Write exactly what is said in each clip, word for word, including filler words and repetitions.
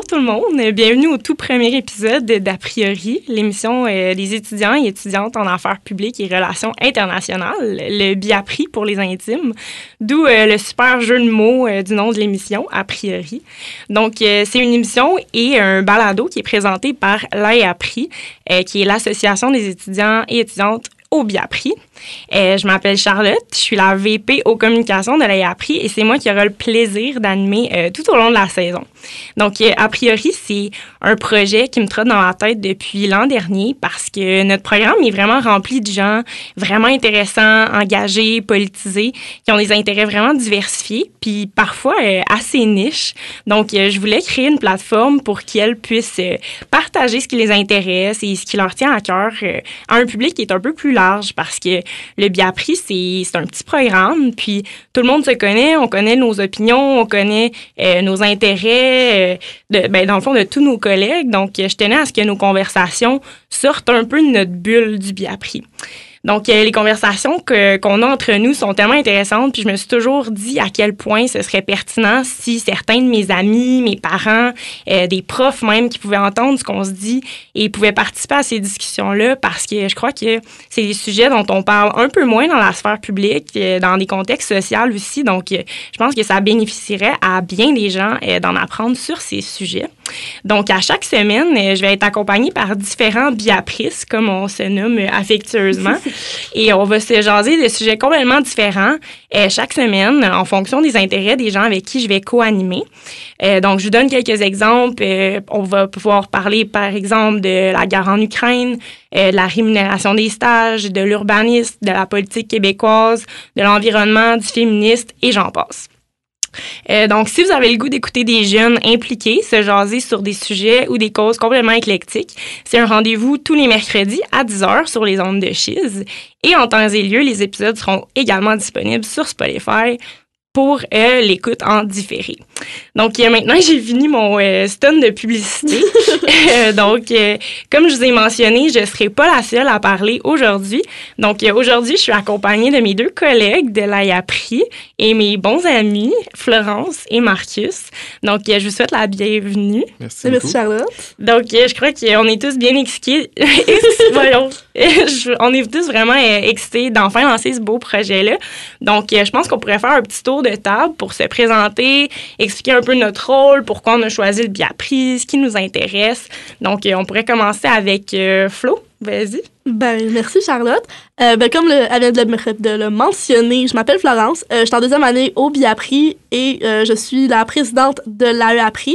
tout le monde. Bienvenue au tout premier épisode d'A priori, l'émission euh, des étudiants et étudiantes en affaires publiques et relations internationales, le BIAPRI pour les intimes, d'où euh, le super jeu de mots euh, du nom de l'émission, A priori. Donc, euh, c'est une émission et un balado qui est présenté par l'A P R I, euh, qui est l'Association des étudiants et étudiantes au BIAPRI. Euh, je m'appelle Charlotte, je suis la V P aux communications de l'A P R I et c'est moi qui aura le plaisir d'animer euh, tout au long de la saison. Donc, euh, a priori, c'est un projet qui me trotte dans la tête depuis l'an dernier parce que notre programme est vraiment rempli de gens vraiment intéressants, engagés, politisés, qui ont des intérêts vraiment diversifiés, puis parfois euh, assez niches. Donc, euh, je voulais créer une plateforme pour qu'elles puissent euh, partager ce qui les intéresse et ce qui leur tient à cœur euh, à un public qui est un peu plus large parce que le BIAPRI, c'est, c'est un petit programme, puis tout le monde se connaît, on connaît nos opinions, on connaît euh, nos intérêts, euh, de, ben, dans le fond, de tous nos collègues. Donc, je tenais à ce que nos conversations sortent un peu de notre bulle du BIAPRI. Donc, euh, les conversations que, qu'on a entre nous sont tellement intéressantes, puis je me suis toujours dit à quel point ce serait pertinent si certains de mes amis, mes parents, euh, des profs même qui pouvaient entendre ce qu'on se dit et pouvaient participer à ces discussions-là parce que je crois que c'est des sujets dont on parle un peu moins dans la sphère publique, euh, dans des contextes sociaux aussi. Donc, euh, je pense que ça bénéficierait à bien des gens euh, d'en apprendre sur ces sujets. Donc, à chaque semaine, euh, je vais être accompagnée par différents BIAPRIs, comme on se nomme affectueusement. Et on va se jaser de sujets complètement différents euh, chaque semaine en fonction des intérêts des gens avec qui je vais co-animer. Euh, donc, je vous donne quelques exemples. Euh, on va pouvoir parler, par exemple, de la guerre en Ukraine, euh, de la rémunération des stages, de l'urbanisme, de la politique québécoise, de l'environnement, du féministe et j'en passe. Euh, donc, si vous avez le goût d'écouter des jeunes impliqués se jaser sur des sujets ou des causes complètement éclectiques, c'est un rendez-vous tous les mercredis à dix heures sur les ondes de Chiz. Et en temps et lieu, les épisodes seront également disponibles sur Spotify pour euh, l'écoute en différé. Donc, euh, maintenant, j'ai fini mon euh, stun de publicité. euh, donc, euh, comme je vous ai mentionné, je ne serai pas la seule à parler aujourd'hui. Donc, euh, aujourd'hui, je suis accompagnée de mes deux collègues de l'A P R I et mes bons amis, Florence et Marcus. Donc, euh, je vous souhaite la bienvenue. Merci, Merci Charlotte. Donc, euh, je crois qu'on est tous bien excités. Voyons. Je, on est tous vraiment euh, excités d'enfin lancer ce beau projet-là. Donc, euh, je pense qu'on pourrait faire un petit tour de table pour se présenter, expliquer un peu notre rôle, pourquoi on a choisi le BIAPRI, ce qui nous intéresse. Donc, euh, on pourrait commencer avec euh, Flo. Vas-y. Ben, merci Charlotte. Euh, ben, comme le, elle vient de le, de le mentionner, je m'appelle Florence. Euh, je suis en deuxième année au BIAPRI et euh, je suis la présidente de l'A P R I.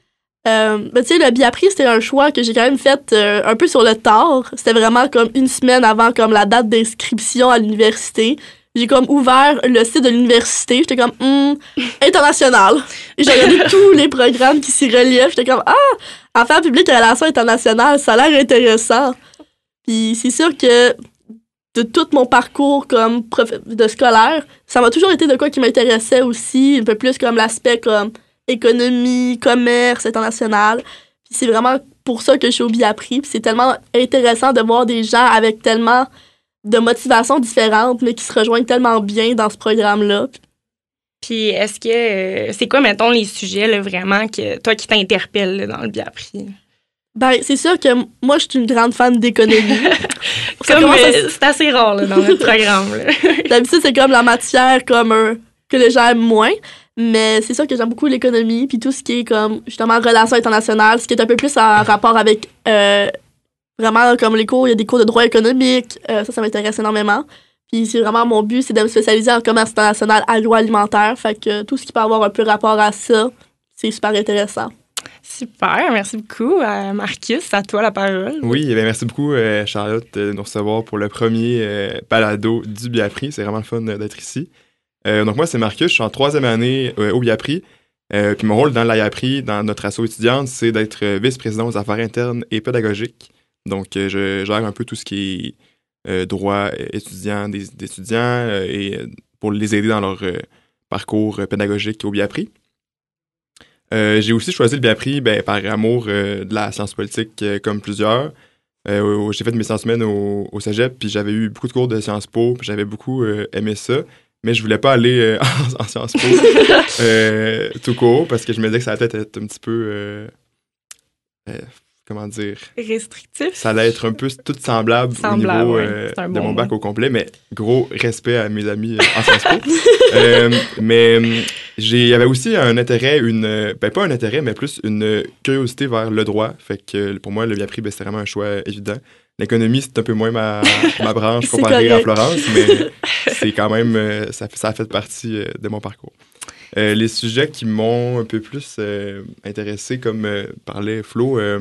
Euh, ben, tu sais, le BIAPRI, c'était un choix que j'ai quand même fait euh, un peu sur le tard. C'était vraiment comme une semaine avant comme la date d'inscription à l'université. J'ai comme ouvert le site de l'université. J'étais comme, hum, international. Et j'ai regardé tous les programmes qui s'y reliaient. J'étais comme, ah, affaires publiques et relations internationales, ça a l'air intéressant. Puis c'est sûr que de tout mon parcours comme prof de scolaire, ça m'a toujours été de quoi qui m'intéressait aussi, un peu plus comme l'aspect comme économie, commerce international. Puis c'est vraiment pour ça que je suis au BIAPRI. Puis c'est tellement intéressant de voir des gens avec tellement de motivations différentes, mais qui se rejoignent tellement bien dans ce programme-là. Puis, est-ce que... Euh, c'est quoi, mettons, les sujets, là, vraiment, que toi, qui t'interpellent là, dans le BIAPRI? Ben, c'est sûr que moi, je suis une grande fan d'économie. Comme, euh, à... C'est assez rare, là, dans notre programme. Là. D'habitude, c'est comme la matière comme euh, que les gens aiment moins. Mais c'est sûr que j'aime beaucoup l'économie, puis tout ce qui est comme, justement, relations internationales, ce qui est un peu plus en rapport avec... Euh, vraiment, comme les cours, il y a des cours de droit économique. Euh, ça, ça m'intéresse énormément. Puis c'est vraiment mon but, c'est de me spécialiser en commerce international agroalimentaire. Fait que tout ce qui peut avoir un peu rapport à ça, c'est super intéressant. Super, merci beaucoup. Euh, Marcus, à toi la parole. Oui, bien, merci beaucoup, euh, Charlotte, de nous recevoir pour le premier euh, balado du BIAPRI. C'est vraiment le fun d'être ici. Euh, donc moi, c'est Marcus, je suis en troisième année euh, au BIAPRI. Euh, puis mon rôle dans l'A P R I, dans notre asso étudiante, c'est d'être vice-président aux affaires internes et pédagogiques. Donc, euh, je gère un peu tout ce qui est euh, droit étudiant des, des étudiants euh, et euh, pour les aider dans leur euh, parcours euh, pédagogique au BIAPRI. Euh, j'ai aussi choisi le BIAPRI ben, par amour euh, de la science politique euh, comme plusieurs. Euh, j'ai fait mes sciences humaines au, au cégep, puis j'avais eu beaucoup de cours de Sciences Po, puis j'avais beaucoup euh, aimé ça. Mais je voulais pas aller euh, en, en Sciences Po euh, tout court, parce que je me disais que ça allait peut-être être un petit peu... Euh, euh, comment dire, restrictif. Ça allait être un peu tout semblable, semblable au niveau ouais. euh, un de bon mon bac mot. au complet, mais gros respect à mes amis euh, en Sciences Po. euh, mais j'ai, il y avait aussi un intérêt, une, ben pas un intérêt, mais plus une curiosité vers le droit. Fait que pour moi, le Biapri, ben, c'était vraiment un choix évident. L'économie, c'est un peu moins ma, ma branche comparée à Florence, mais c'est quand même, euh, ça, ça a fait partie euh, de mon parcours. Euh, les sujets qui m'ont un peu plus euh, intéressé, comme euh, parlait Flo, euh,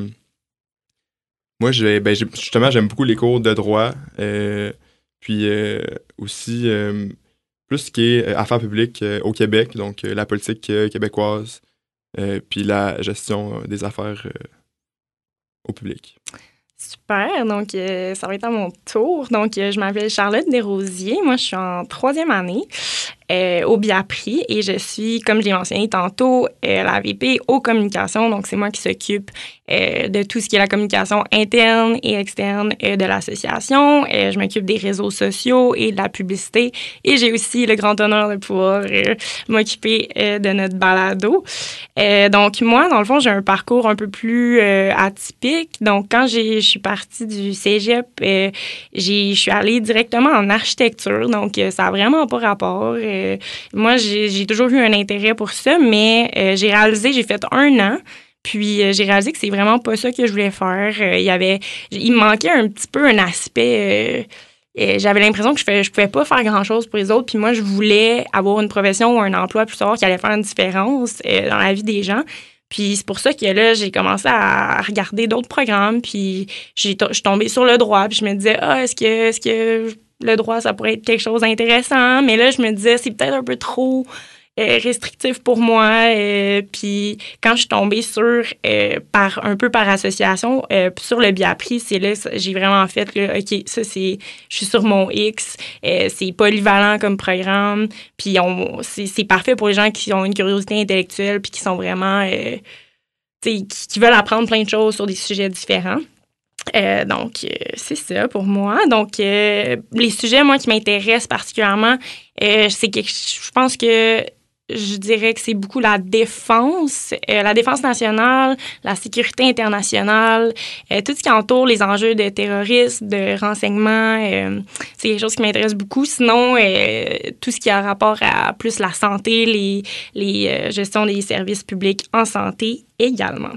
moi, j'ai, ben, j'ai, justement, j'aime beaucoup les cours de droit, euh, puis euh, aussi euh, plus ce qui est euh, affaires publiques euh, au Québec, donc euh, la politique euh, québécoise, euh, puis la gestion euh, des affaires euh, au public. Super, donc euh, ça va être à mon tour. Donc, euh, je m'appelle Charlotte Desrosiers. Moi, je suis en troisième année euh, au Biapri et je suis, comme je l'ai mentionné tantôt, euh, la V P aux communications. Donc, c'est moi qui s'occupe euh, de tout ce qui est la communication interne et externe euh, de l'association. Euh, je m'occupe des réseaux sociaux et de la publicité. Et j'ai aussi le grand honneur de pouvoir euh, m'occuper euh, de notre balado. Euh, donc, moi, dans le fond, j'ai un parcours un peu plus euh, atypique. Donc, quand j'ai, je suis partie du cégep, euh, j'ai, je suis allée directement en architecture. Donc, euh, ça n'a vraiment pas rapport. Euh, moi, j'ai, j'ai toujours eu un intérêt pour ça, mais euh, j'ai réalisé, j'ai fait un an. Puis euh, j'ai réalisé que c'est vraiment pas ça que je voulais faire. Euh, il y avait, il me manquait un petit peu un aspect. Euh, euh, j'avais l'impression que je fais, je pouvais pas faire grand chose pour les autres. Puis moi, je voulais avoir une profession ou un emploi plus tard qui allait faire une différence euh, dans la vie des gens. Puis c'est pour ça que là, j'ai commencé à regarder d'autres programmes. Puis j'ai, je suis tombée sur le droit. Puis je me disais, ah, est-ce que, est-ce que le droit, ça pourrait être quelque chose d'intéressant? Mais là, je me disais, c'est peut-être un peu trop Euh, restrictif pour moi. Euh, puis quand je suis tombée sur, euh, par un peu par association, euh, sur le Biapri, c'est là j'ai vraiment fait, là, OK, ça, c'est, je suis sur mon X, euh, c'est polyvalent comme programme, puis on, c'est, c'est parfait pour les gens qui ont une curiosité intellectuelle puis qui sont vraiment, euh, tu sais, qui, qui veulent apprendre plein de choses sur des sujets différents. Euh, donc, euh, c'est ça pour moi. Donc, euh, les sujets, moi, qui m'intéressent particulièrement, euh, c'est que je pense que je dirais que c'est beaucoup la défense, euh, la défense nationale, la sécurité internationale, euh, tout ce qui entoure les enjeux de terrorisme, de renseignement, euh, c'est quelque chose qui m'intéresse beaucoup. Sinon, euh, tout ce qui a rapport à plus la santé, les, les euh, gestions des services publics en santé également.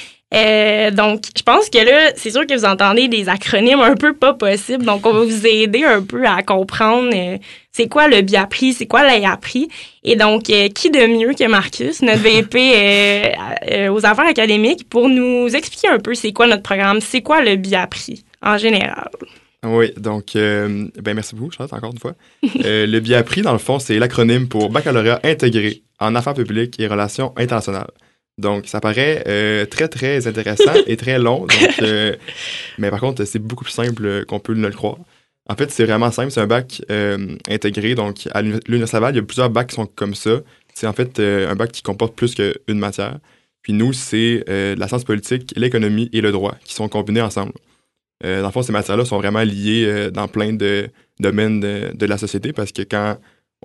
Euh, donc, je pense que là, c'est sûr que vous entendez des acronymes un peu pas possibles. Donc, on va vous aider un peu à comprendre euh, c'est quoi le Biapri, c'est quoi l'A I A P R I. Et donc, euh, qui de mieux que Marcus, notre V P euh, euh, aux affaires académiques, pour nous expliquer un peu c'est quoi notre programme, c'est quoi le Biapri en général. Oui, donc, euh, ben merci beaucoup, Charlotte, encore une fois. euh, le Biapri, dans le fond, c'est l'acronyme pour Baccalauréat intégré en affaires publiques et relations internationales. Donc, ça paraît euh, très, très intéressant et très long. Donc, euh, mais par contre, c'est beaucoup plus simple qu'on peut le croire. En fait, c'est vraiment simple. C'est un bac euh, intégré. Donc, à l'Université Laval, il y a plusieurs bacs qui sont comme ça. C'est en fait euh, un bac qui comporte plus qu'une matière. Puis nous, c'est euh, la science politique, l'économie et le droit qui sont combinés ensemble. Euh, dans le fond, ces matières-là sont vraiment liées euh, dans plein de domaines de, de la société parce que quand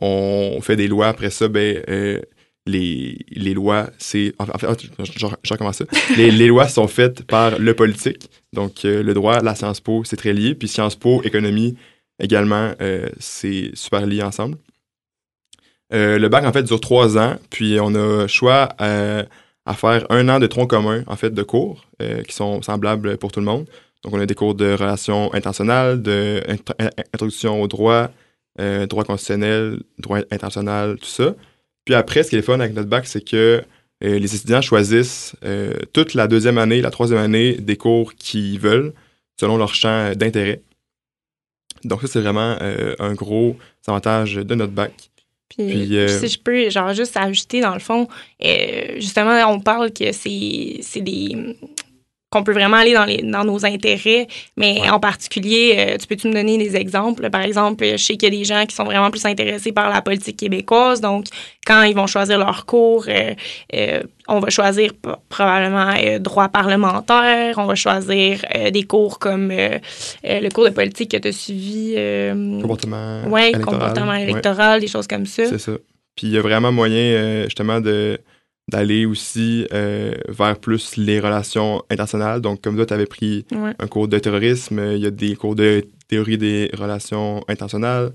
on fait des lois après ça, ben... Euh, Les, les lois, c'est... En fait, je, je, je recommence ça. Les, les lois sont faites par le politique. Donc, euh, le droit, la Sciences Po, c'est très lié. Puis Sciences Po, économie, également, euh, c'est super lié ensemble. Euh, le bac, en fait, dure trois ans. Puis, on a choix euh, à faire un an de tronc commun, en fait, de cours euh, qui sont semblables pour tout le monde. Donc, on a des cours de relations internationales, d'introduction au droit, euh, droit constitutionnel, droit international, tout ça. Puis après, ce qui est fun avec notre bac, c'est que euh, les étudiants choisissent euh, toute la deuxième année, la troisième année, des cours qu'ils veulent, selon leur champ d'intérêt. Donc ça, c'est vraiment euh, un gros avantage de notre bac. Puis, Puis euh, si je peux, genre, juste ajouter, dans le fond, euh, justement, on parle que c'est, c'est des... qu'on peut vraiment aller dans, les, dans nos intérêts, mais ouais. En particulier, euh, tu peux-tu me donner des exemples? Par exemple, je sais qu'il y a des gens qui sont vraiment plus intéressés par la politique québécoise, donc quand ils vont choisir leur cours, euh, euh, on va choisir p- probablement euh, droit parlementaire, on va choisir euh, des cours comme euh, euh, le cours de politique que tu as suivi. Euh, comportement ouais, électoral. comportement électoral, ouais. Des choses comme ça. C'est ça. Puis il y a vraiment moyen, euh, justement, de... d'aller aussi euh, vers plus les relations internationales. Donc, comme toi, tu avais pris Ouais. un cours de terrorisme, il y a des cours de théorie des relations internationales,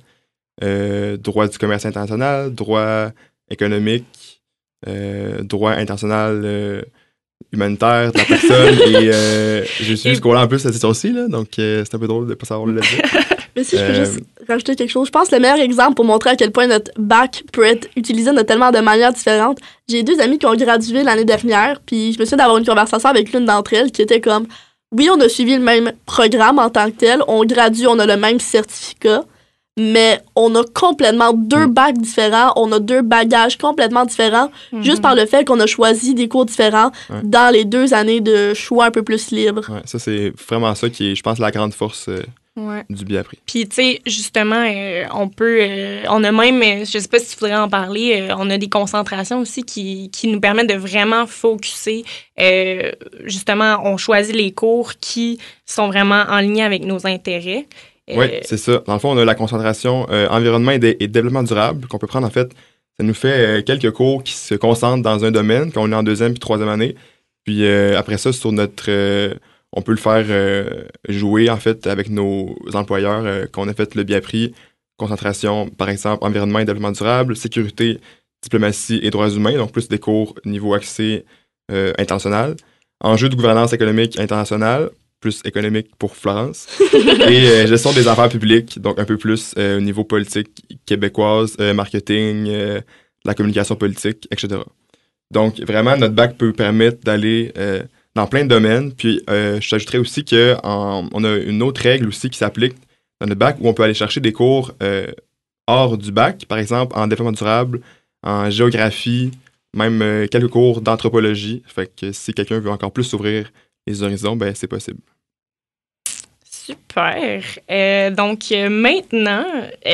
euh, droit du commerce international, droit économique, euh, droit international euh, humanitaire de la personne. et euh, j'ai suivi Et- ce cours-là en plus cette session-ci, là, donc euh, c'est un peu drôle de ne pas savoir le dire. Mais si je peux Euh, juste rajouter quelque chose, je pense que le meilleur exemple pour montrer à quel point notre bac peut être utilisé de tellement de manières différentes, j'ai deux amis qui ont gradué l'année dernière, puis je me souviens d'avoir une conversation avec l'une d'entre elles qui était comme oui, on a suivi le même programme en tant que tel, on gradue, on a le même certificat, mais on a complètement deux Mm. bacs différents, on a deux bagages complètement différents, juste par le fait qu'on a choisi des cours différents Ouais. dans les deux années de choix un peu plus libres. Ouais, ça, c'est vraiment ça qui est, je pense, la grande force euh, Ouais. du Biapri. Puis, tu sais, justement, euh, on peut... euh, on a même, euh, je sais pas si tu voudrais en parler, euh, on a des concentrations aussi qui, qui nous permettent de vraiment focusser. Euh, justement, on choisit les cours qui sont vraiment en lien avec nos intérêts. Euh, Oui, c'est ça. Dans le fond, on a la concentration euh, environnement et, dé- et développement durable qu'on peut prendre, en fait. Ça nous fait euh, quelques cours qui se concentrent dans un domaine, quand on est en deuxième puis troisième année. Puis euh, après ça, sur notre... euh, on peut le faire euh, jouer, en fait, avec nos employeurs euh, qu'on a fait le Biapri. Concentration, par exemple, environnement et développement durable, sécurité, diplomatie et droits humains, donc plus des cours niveau accès euh, international. Enjeux de gouvernance économique internationale, plus économique pour Florence. et euh, gestion des affaires publiques, donc un peu plus euh, au niveau politique québécoise, euh, marketing, euh, la communication politique, et cetera. Donc, vraiment, notre bac peut permettre d'aller euh, dans plein de domaines. Puis, euh, je t'ajouterais aussi qu'on a une autre règle aussi qui s'applique dans notre bac où on peut aller chercher des cours euh, hors du bac, par exemple en développement durable, en géographie, même euh, quelques cours d'anthropologie. Fait que si quelqu'un veut encore plus s'ouvrir les horizons, ben c'est possible. Super. Euh, donc, euh, maintenant,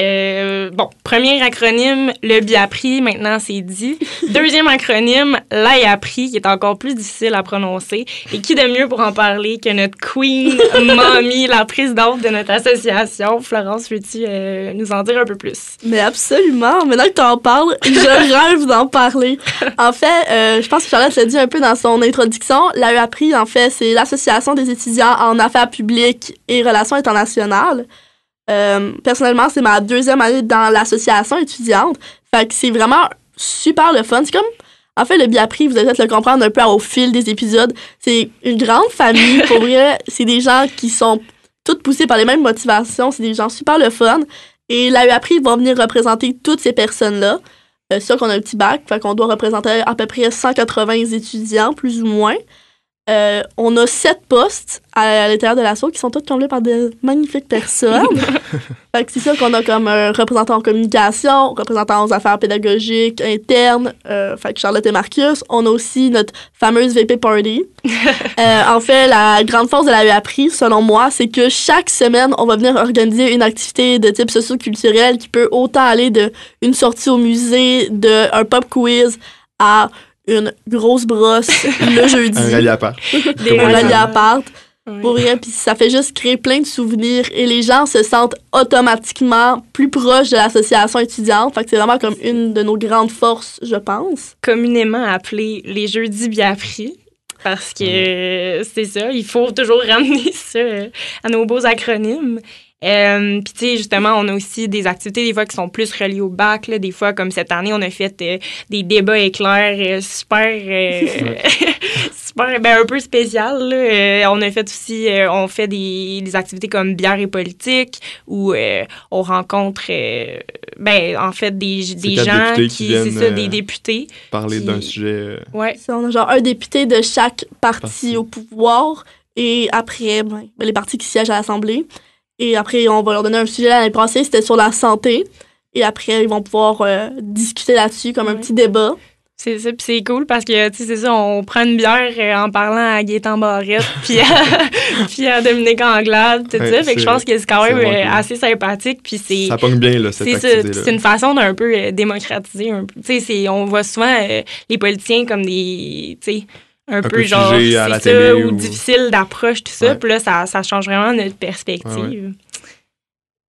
euh, bon, premier acronyme, le Biapri, maintenant c'est dit. Deuxième acronyme, l'A I A P R I, qui est encore plus difficile à prononcer. Et qui de mieux pour en parler que notre queen, mommy, la présidente de notre association. Florence, veux-tu euh, nous en dire un peu plus? Mais absolument. Maintenant que tu en parles, je rêve d'en parler. En fait, euh, je pense que Charlotte l'a dit un peu dans son introduction. L'A I A P R I, en fait, c'est l'Association des étudiants en affaires publiques et relations internationales. Euh, personnellement, c'est ma deuxième année dans l'association étudiante. Fait que c'est vraiment super le fun. C'est comme, en fait, le Biapri, vous allez peut-être le comprendre un peu au fil des épisodes. C'est une grande famille. Pour vrai, c'est des gens qui sont toutes poussés par les mêmes motivations. C'est des gens super le fun. Et l'A I A P R I va venir représenter toutes ces personnes-là. Euh, c'est sûr qu'on a un petit bac, fait qu'on doit représenter à peu près cent quatre-vingts étudiants, plus ou moins. Euh, on a sept postes à, à l'intérieur de l'asso qui sont tous comblés par de magnifiques personnes. Fait que c'est sûr qu'on a comme un représentant en communication, représentant aux affaires pédagogiques internes, euh, fait que Charlotte et Marcus. On a aussi notre fameuse V P Party. euh, en fait, la grande force de la U A P R I, selon moi, c'est que chaque semaine, on va venir organiser une activité de type socio-culturel qui peut autant aller de une sortie au musée, de un pop quiz à une grosse brosse le jeudi. Un rallye à part. Des Un rallye à rallyes. part. Oui. Pour rien, puis ça fait juste créer plein de souvenirs et les gens se sentent automatiquement plus proches de l'association étudiante. Fait que c'est vraiment comme une de nos grandes forces, je pense. Communément appelés les jeudis Biapri. Parce que euh, c'est ça, il faut toujours ramener ça euh, à nos beaux acronymes. Euh, Puis, tu sais, justement, on a aussi des activités, des fois, qui sont plus reliées au bac. Là. Des fois, comme cette année, on a fait euh, des débats éclairs euh, super, euh, super, ben, un peu spécial. Là. Euh, on a fait aussi, euh, on fait des, des activités comme bière et politique, où euh, on rencontre, euh, ben, en fait, des, des quatre gens députés qui, qui c'est viennent, ça, euh, des députés. Parler Qui- d'un sujet. euh, Ouais. Ça, on a genre un député de chaque parti, Parti. au pouvoir et après, ben, les partis qui siègent à l'Assemblée. Et après, on va leur donner un sujet l'année passée, c'était sur la santé. Et après, ils vont pouvoir euh, discuter là-dessus comme un Ouais. petit débat. C'est ça, puis c'est cool parce que, tu sais, c'est ça, on prend une bière euh, en parlant à Gaétan Barrette, puis à, puis à Dominique Anglade, tout Ouais, ça. Fait que je c'est- pense que c'est quand c'est même vraiment euh, cool. assez sympathique, puis c'est... Ça pogne bien, là, cette C'est ça, activité-là. c'est une façon d'un peu euh, démocratiser un peu. Tu sais, c'est- on voit souvent euh, les politiciens comme des, tu sais, un, peu, peu genre, figés à c'est la ça, télé ou, ou- difficile d'approche, tout ça. Ouais. Puis là, ça, ça change vraiment notre perspective. Ah ouais.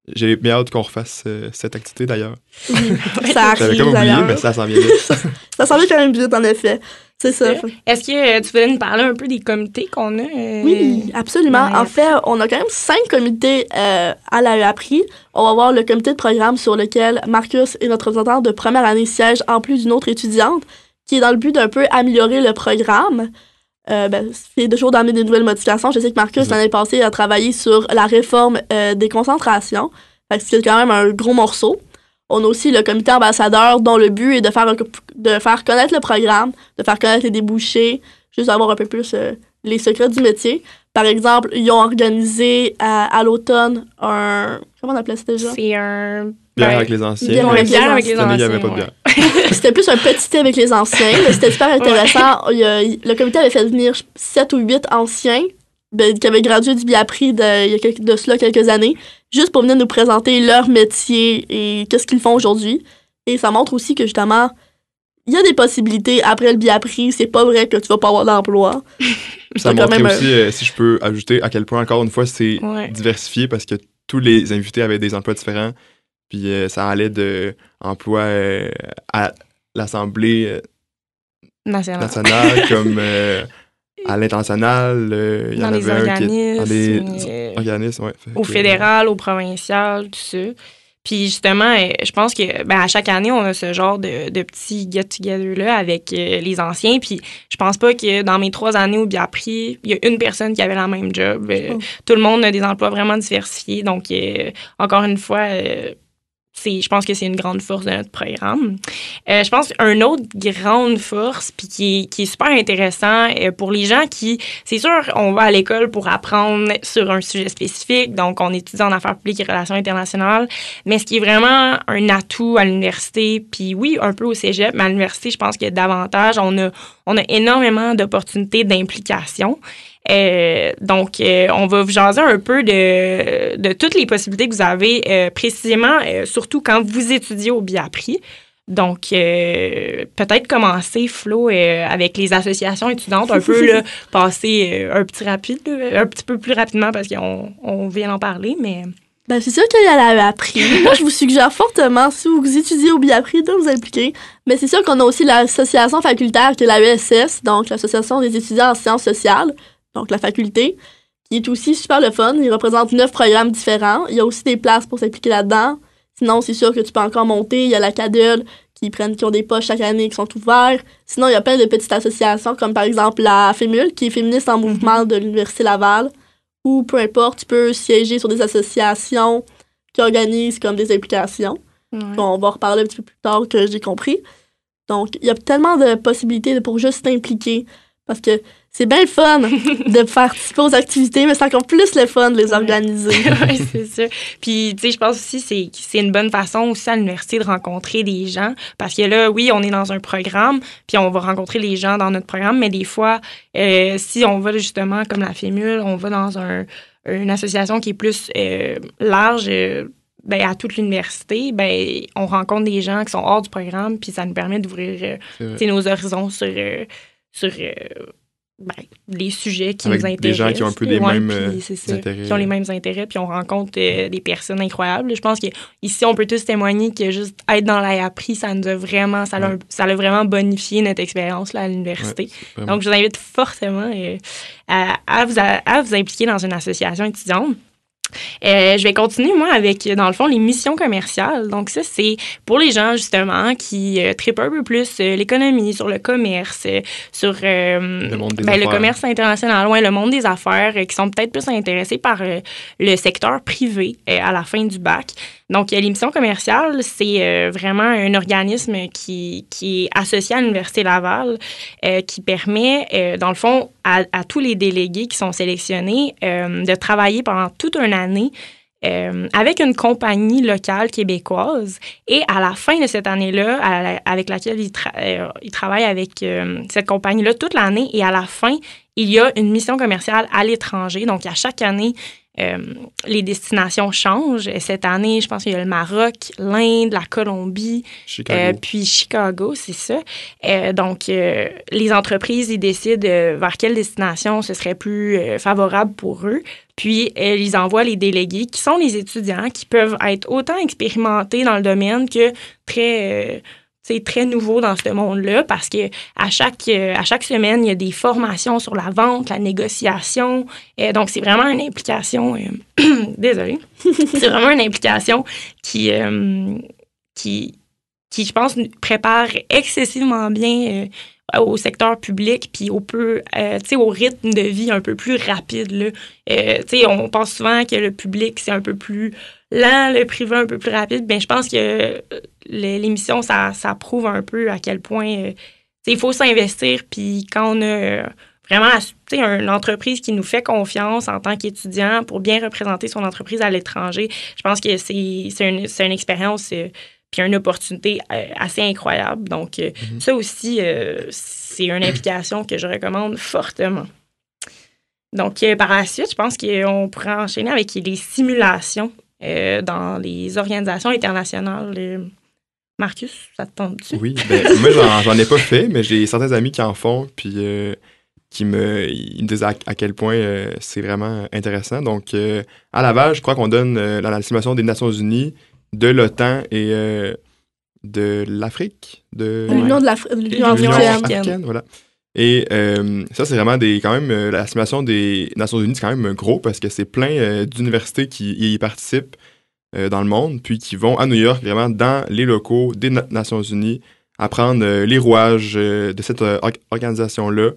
j'ai bien hâte qu'on refasse euh, cette activité, d'ailleurs. Oui, ça J'avais arrive, comme oublié, d'ailleurs. mais ça s'en vient vite. Ça s'en vient quand même vite, en effet. C'est ça. Est-ce que euh, tu voulais nous parler un peu des comités qu'on a? Euh, Oui, absolument. dans la En fait, on a quand même cinq comités euh, à l'A E A P R I. On va avoir le comité de programme sur lequel Marcus et notre représentant de première année siègent en plus d'une autre étudiante, qui est dans le but d'un peu améliorer le programme. Euh, ben, c'est toujours d'amener des nouvelles modifications. Je sais que Marcus, Mm-hmm. l'année passée, a travaillé sur la réforme euh, des concentrations. Fait que c'est quand même un gros morceau. On a aussi le comité ambassadeur dont le but est de faire, un- de faire connaître le programme, de faire connaître les débouchés, juste avoir un peu plus euh, les secrets du métier. Par exemple, ils ont organisé à, à l'automne un... Comment on appelait ça déjà? C'est un... Bière ben, avec les anciens. bière mais avec les cette anciens. avec les année, il n'y avait anciens, pas de bière. C'était plus un petit thé avec les anciens, mais c'était super intéressant. Il y a- le comité avait fait venir sept ou huit anciens ben, qui avaient gradué du Biapri de, il y a quelques- de cela quelques années, juste pour venir nous présenter leur métier et qu'est-ce qu'ils font aujourd'hui. Et ça montre aussi que, justement, il y a des possibilités après le Biapri. C'est pas vrai que tu vas pas avoir d'emploi. Ça C'est quand montrait même un- aussi, euh, si je peux ajouter, à quel point, encore une fois, c'est Ouais. diversifié parce que tous les invités avaient des emplois différents. Puis euh, ça allait de emploi euh, à l'Assemblée euh, National. nationale comme euh, à l'international. euh, Il y Dans en les avait un qui est dans des organismes, euh, organismes, ouais. Fait au que, fédéral, au provincial, tout ça. Puis justement, euh, je pense que ben, à chaque année, on a ce genre de, de petits get-together-là avec euh, les anciens. Puis je pense pas que dans mes trois années au Biapri, il y a une personne qui avait la même job. Euh, Oh. Tout le monde a des emplois vraiment diversifiés. Donc, euh, encore une fois, euh, c'est, je pense que c'est une grande force de notre programme. Euh, je pense qu'une autre grande force, puis qui est, qui est super intéressant euh, pour les gens qui, c'est sûr, on va à l'école pour apprendre sur un sujet spécifique, donc on étudie en affaires publiques et relations internationales, mais ce qui est vraiment un atout à l'université, puis oui, un peu au cégep, mais à l'université, je pense qu'il y a davantage, on a, on a énormément d'opportunités d'implication. Euh, donc, euh, on va vous jaser un peu de, de toutes les possibilités que vous avez, euh, précisément, euh, surtout quand vous étudiez au Biapri. Donc, euh, peut-être commencer, Flo, euh, avec les associations étudiantes, un peu, là, passer euh, un petit rapide, là, un petit peu plus rapidement parce qu'on on vient d'en parler, mais... Ben, c'est sûr qu'il y a l'A E A P R I. Moi, je vous suggère fortement, si vous étudiez au Biapri, de vous impliquer. Mais c'est sûr qu'on a aussi l'association facultaire qui est l'A E S S, donc l'Association des étudiants en sciences sociales, donc la faculté, qui est aussi super le fun. Il représente neuf programmes différents. Il y a aussi des places pour s'impliquer là-dedans. Sinon, c'est sûr que tu peux encore monter. Il y a la C A D E L qui prennent, qui ont des postes chaque année qui sont ouverts. Sinon, il y a plein de petites associations, comme par exemple la FEMUL, qui est Féministe en mouvement de l'Université Laval. Ou peu importe, tu peux siéger sur des associations qui organisent comme des implications. Ouais. On va en reparler un petit peu plus tard que j'ai compris. Donc, il y a tellement de possibilités pour juste t'impliquer. Parce que c'est bien le fun de participer aux activités, mais c'est encore plus le fun de les organiser. Oui, c'est sûr. Puis, tu sais, je pense aussi c'est que c'est une bonne façon aussi à l'université de rencontrer des gens. Parce que là, oui, on est dans un programme, puis on va rencontrer les gens dans notre programme, mais des fois, euh, si on va justement, comme la FEMUL, on va dans un, une association qui est plus euh, large, euh, ben, à toute l'université, ben, on rencontre des gens qui sont hors du programme, puis ça nous permet d'ouvrir euh, C'est vrai. tu sais, nos horizons sur, euh, sur euh, ben, les sujets qui Avec nous intéressent. des gens qui ont un peu les Ouais, mêmes, puis euh, c'est ça, intérêts. qui ont les mêmes intérêts, puis on rencontre euh, des personnes incroyables. Je pense qu'ici, on peut tous témoigner que juste être dans l'A E A P R I, ça nous a vraiment, ça l'a Ouais. ça l'a vraiment bonifié notre expérience là, à l'université. Ouais, c'est vraiment- Donc, je vous invite fortement euh, à, à, vous, à, à vous impliquer dans une association étudiante. Euh, je vais continuer, moi, avec, dans le fond, les missions commerciales. Donc, ça, c'est pour les gens, justement, qui euh, trippent un peu plus euh, l'économie, sur le commerce, euh, sur euh, Le monde des ben, le affaires. commerce international, ouais, le monde des affaires, euh, qui sont peut-être plus intéressés par euh, le secteur privé euh, à la fin du bac. Donc, euh, les missions commerciales, c'est euh, vraiment un organisme qui, qui est associé à l'Université Laval, euh, qui permet, euh, dans le fond, à, à tous les délégués qui sont sélectionnés euh, de travailler pendant toute une année euh, avec une compagnie locale québécoise. Et à la fin de cette année-là, à la- avec laquelle ils, tra- euh, ils travaillent avec euh, cette compagnie-là toute l'année, et à la fin, il y a une mission commerciale à l'étranger. Donc, à chaque année, euh, les destinations changent. Cette année, je pense qu'il y a le Maroc, l'Inde, la Colombie, Chicago. Euh, puis Chicago, c'est ça. Euh, donc, euh, les entreprises, ils décident euh, vers quelle destination ce serait plus euh, favorable pour eux. Puis, euh, ils envoient les délégués, qui sont les étudiants, qui peuvent être autant expérimentés dans le domaine que très... Euh, c'est très nouveau dans ce monde-là parce que à chaque euh, à chaque semaine, il y a des formations sur la vente, la négociation. Euh, donc, c'est vraiment une implication... Euh, désolée. C'est vraiment une implication qui... Euh, qui qui, je pense, prépare excessivement bien euh, au secteur public, puis au peu, euh, tu sais, au rythme de vie un peu plus rapide, là. Euh, tu sais, on pense souvent que le public, c'est un peu plus lent, le privé un peu plus rapide. Bien, je pense que l'émission, ça, ça prouve un peu à quel point, euh, tu sais, il faut s'investir, puis quand on a euh, vraiment, tu sais, une entreprise qui nous fait confiance en tant qu'étudiant pour bien représenter son entreprise à l'étranger, je pense que c'est, c'est, une, c'est une expérience... Euh, puis une opportunité euh, assez incroyable. Donc, euh, mm-hmm. ça aussi, euh, c'est une implication que je recommande fortement. Donc, euh, par la suite, je pense qu'on pourrait enchaîner avec les simulations euh, dans les organisations internationales. Euh, Marcus, ça te tente-tu? Oui, ben, moi, j'en, j'en ai pas fait, mais j'ai certains amis qui en font, puis euh, qui me, ils me disent à, à quel point euh, c'est vraiment intéressant. Donc, euh, à Laval, je crois qu'on donne euh, dans la simulation des Nations Unies, de l'OTAN et euh, de l'Afrique. De l'Union de l'Afrique. L'Union africaine, voilà. Et euh, ça, c'est vraiment des, quand même, euh, la simulation des Nations Unies, c'est quand même gros parce que c'est plein euh, d'universités qui y participent euh, dans le monde, puis qui vont à New York, vraiment dans les locaux des Na- Nations Unies, apprendre euh, les rouages euh, de cette euh, organisation-là,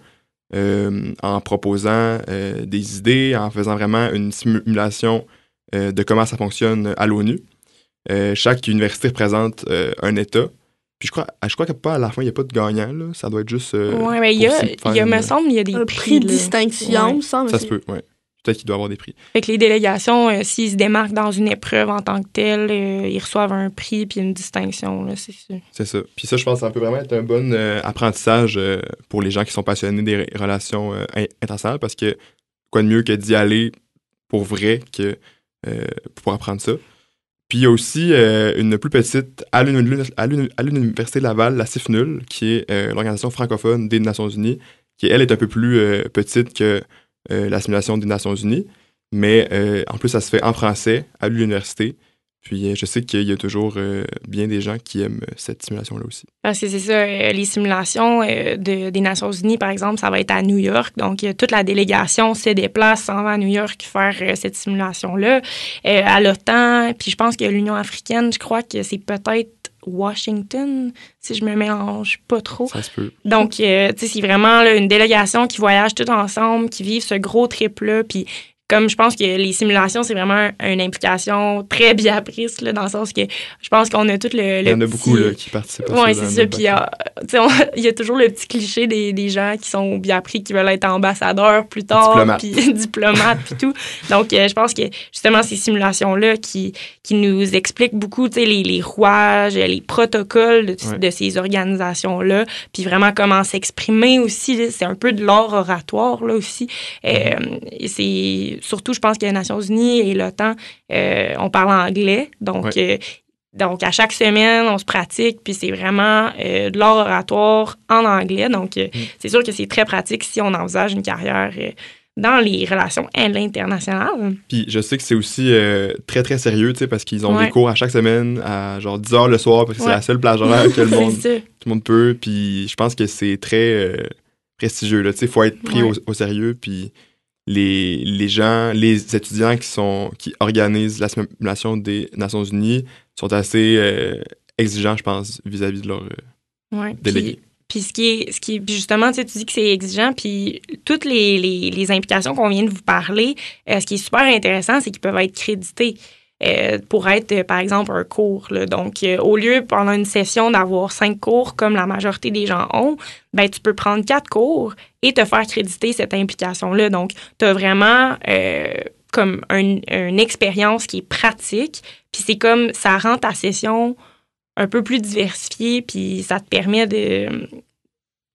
euh, en proposant euh, des idées, en faisant vraiment une simulation euh, de comment ça fonctionne à l'ONU. Euh, chaque université représente euh, un État. Puis je crois, je crois que pas à la fin, il n'y a pas de gagnant. Là. Ça doit être juste. Euh, oui, mais il y a, il y a, me semble, il y a des un prix. prix de distinction, ouais. me semble. Ça se peut, oui. Peut-être qu'il doit y avoir des prix. Fait que les délégations, euh, s'ils se démarquent dans une épreuve en tant que telle, euh, ils reçoivent un prix puis une distinction, là, c'est sûr. C'est ça. Puis ça, je pense que ça peut vraiment être un bon euh, apprentissage euh, pour les gens qui sont passionnés des relations euh, internationales parce que quoi de mieux que d'y aller pour vrai que euh, pour apprendre ça. Puis il y a aussi euh, une plus petite, à, l'uni- à, l'uni- à l'Université Laval, la C I F N U L, qui est euh, l'Organisation francophone des Nations Unies, qui, elle, est un peu plus euh, petite que euh, la simulation des Nations Unies, mais euh, en plus, ça se fait en français à l'université. Puis euh, je sais qu'il y a toujours euh, bien des gens qui aiment cette simulation-là aussi. Parce que c'est ça, euh, les simulations euh, de, des Nations Unies, par exemple, ça va être à New York. Donc, euh, toute la délégation se déplace, s'en va à New York faire euh, cette simulation-là. Euh, à l'OTAN, puis je pense que l'Union africaine, je crois que c'est peut-être Washington, si je me mélange pas trop. Ça se peut. Donc, euh, tu sais, c'est vraiment là, une délégation qui voyage tout ensemble, qui vivent ce gros trip-là, puis comme je pense que les simulations, c'est vraiment une implication très biaprice, là, dans le sens que je pense qu'on a tout le, le Il y en a petit... beaucoup là, qui participent à ça. Oui, c'est ça. Puis il y a toujours le petit cliché des, des gens qui sont biapris, qui veulent être ambassadeurs plus tard, diplomates, puis diplomates, puis tout. Donc, euh, je pense que justement, ces simulations-là qui, qui nous expliquent beaucoup, tu sais, les, les rouages, les protocoles de, ouais. de ces organisations-là, puis vraiment comment s'exprimer aussi. Là, c'est un peu de l'art oratoire, là, aussi. Euh, et c'est... Surtout, je pense que les Nations Unies et l'OTAN, euh, on parle anglais. Donc, ouais. euh, donc, à chaque semaine, on se pratique, puis c'est vraiment euh, de l'art oratoire en anglais. Donc, euh, mm. c'est sûr que c'est très pratique si on envisage une carrière euh, dans les relations à l'international. Puis, je sais que c'est aussi euh, très, très sérieux, tu sais, parce qu'ils ont ouais. des cours à chaque semaine à genre dix heures le soir, parce que ouais. c'est la seule plage horaire que le monde, tout le monde peut. Puis, je pense que c'est très euh, prestigieux, là. Tu sais, il faut être pris ouais. au, au sérieux, puis... Les, les gens, les étudiants qui sont qui organisent la simulation des Nations Unies sont assez euh, exigeants, je pense, vis-à-vis de leurs euh, ouais, délégués. Puis, puis ce qui est, ce qui est, justement, tu sais, tu dis que c'est exigeant, puis toutes les, les, les implications qu'on vient de vous parler, euh, ce qui est super intéressant, c'est qu'ils peuvent être crédités. Euh, pour être, euh, par exemple, un cours. Là. Donc, euh, au lieu, pendant une session, d'avoir cinq cours comme la majorité des gens ont, ben, tu peux prendre quatre cours et te faire créditer cette implication-là. Donc, tu as vraiment euh, comme un, une expérience qui est pratique, puis c'est comme, ça rend ta session un peu plus diversifiée, puis ça te permet de...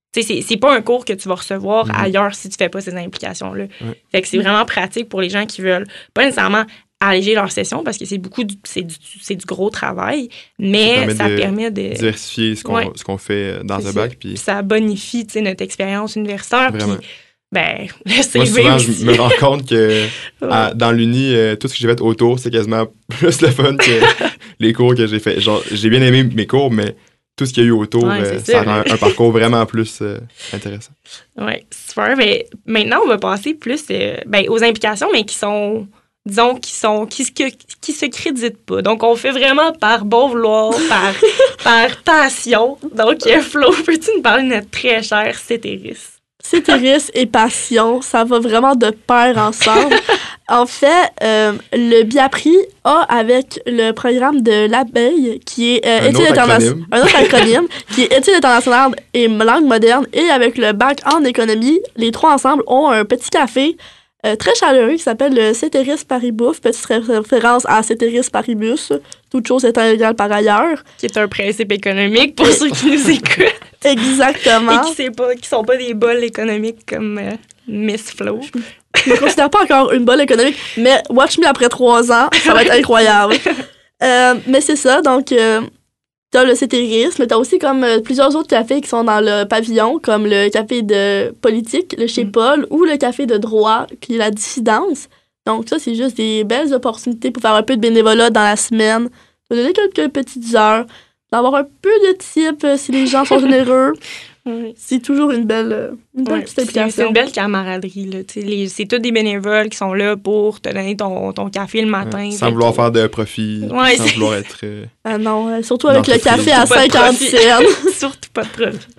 Tu sais, c'est, c'est pas un cours que tu vas recevoir Mm-hmm. ailleurs si tu fais pas ces implications-là. Ouais. Fait que c'est vraiment pratique pour les gens qui veulent pas nécessairement alléger leur session parce que c'est beaucoup du, c'est du, c'est du gros travail, mais Ça permet ça de permet de... Diversifier ce qu'on, Ouais. ce qu'on fait dans c'est un ça. bac. Puis Puis ça bonifie, tu sais, notre expérience universitaire. Puis, vraiment. ben, le Moi, C V souvent, aussi. je me rends compte que à- dans l'uni, euh, tout ce que j'ai fait autour, c'est quasiment plus le fun que les cours que j'ai fait. Genre, j'ai bien aimé mes cours, mais tout ce qu'il y a eu autour, Ouais, euh, c'est ça ça, rend là. un parcours vraiment plus euh, intéressant. Oui, super. Mais maintenant, on va passer plus euh, ben, aux implications, mais qui sont, disons, qui sont, qui, se- qui se créditent pas. Donc, on fait vraiment par bon vouloir, par, par passion. Donc, euh, Flo, peux-tu nous parler de notre très cher Cétéris? Cétéris et passion, ça va vraiment de pair ensemble. En fait, euh, le Biapri a avec le programme de l'abeille, qui est euh, Un études autre internationales, acronyme. un autre acronyme, qui est études internationales et langue moderne, et avec le bac en économie, les trois ensemble ont un petit café euh, très chaleureux qui s'appelle le Cétéris Paris Bouffe, petite ré- référence à Cétéris Paribus, toute chose étant égale par ailleurs. Qui est un principe économique pour ceux qui nous écoutent Exactement. et qui ne pas, qui sont pas des bols économiques comme euh, Miss Flo. Je ne considère pas encore une bonne économique, mais watch me après trois ans, ça va être incroyable. Euh, mais c'est ça, donc euh, t'as le Cétéris, mais t'as aussi comme euh, plusieurs autres cafés qui sont dans le pavillon, comme le café de politique, le chez Mm. Paul, ou le café de droit, qui est la dissidence. Donc ça, c'est juste des belles opportunités pour faire un peu de bénévolat dans la semaine, de donner quelques petites heures, d'avoir un peu de type euh, si les gens sont généreux. Oui. C'est toujours une belle, euh, une belle Ouais, petite puis c'est, c'est implication. une belle camaraderie. Là, tu sais, les- c'est tous des bénévoles qui sont là pour te donner ton, ton café le matin. Ouais, sans Fait vouloir que- faire de profit, Ouais, sans c'est- vouloir être... euh, Ah non, euh, surtout avec le L'entreprise. café à Surtout pas de cinquante profit. cents. Surtout pas de profit.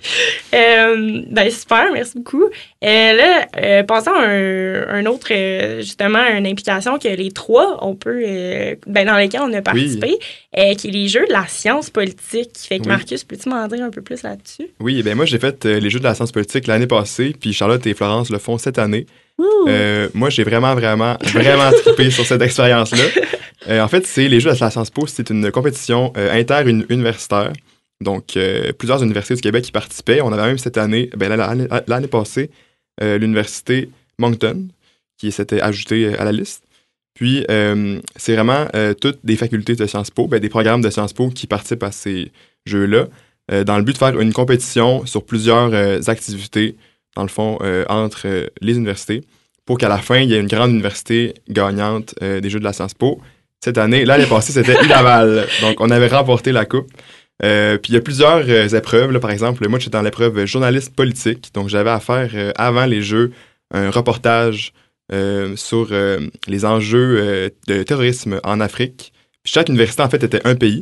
Euh, ben super, merci beaucoup. Euh, là, euh, passons à un, un autre, euh, justement, une implication que les trois, on peut, euh, ben, dans lesquelles on a participé, euh, qui est les jeux de la science politique. Fait que Oui. Marcus, peux-tu m'en dire un peu plus là-dessus? Oui, ben moi, j'ai fait euh, les Jeux de la science politique l'année passée, puis Charlotte et Florence le font cette année. Ouh. Euh, moi, j'ai vraiment, vraiment, vraiment trippé sur cette expérience-là. Euh, en fait, c'est les Jeux de la science po, c'est une compétition euh, inter-universitaire. Donc, euh, plusieurs universités du Québec qui participaient. On avait même cette année, ben, l'année, l'année passée, euh, l'université Moncton, qui s'était ajoutée à la liste. Puis, euh, c'est vraiment euh, toutes des facultés de Sciences Po, ben, des programmes de Sciences Po qui participent à ces jeux-là, euh, dans le but de faire une compétition sur plusieurs euh, activités, dans le fond, euh, entre euh, les universités, pour qu'à la fin, il y ait une grande université gagnante euh, des Jeux de la Sciences Po. Cette année, l'année passée, c'était U-Laval. Donc, on avait remporté la coupe. Euh, puis, il y a plusieurs euh, épreuves. Là, par exemple, moi, j'étais dans l'épreuve journaliste politique. Donc, j'avais à faire, euh, avant les Jeux, un reportage euh, sur euh, les enjeux euh, de terrorisme en Afrique. Puis, chaque université, en fait, était un pays.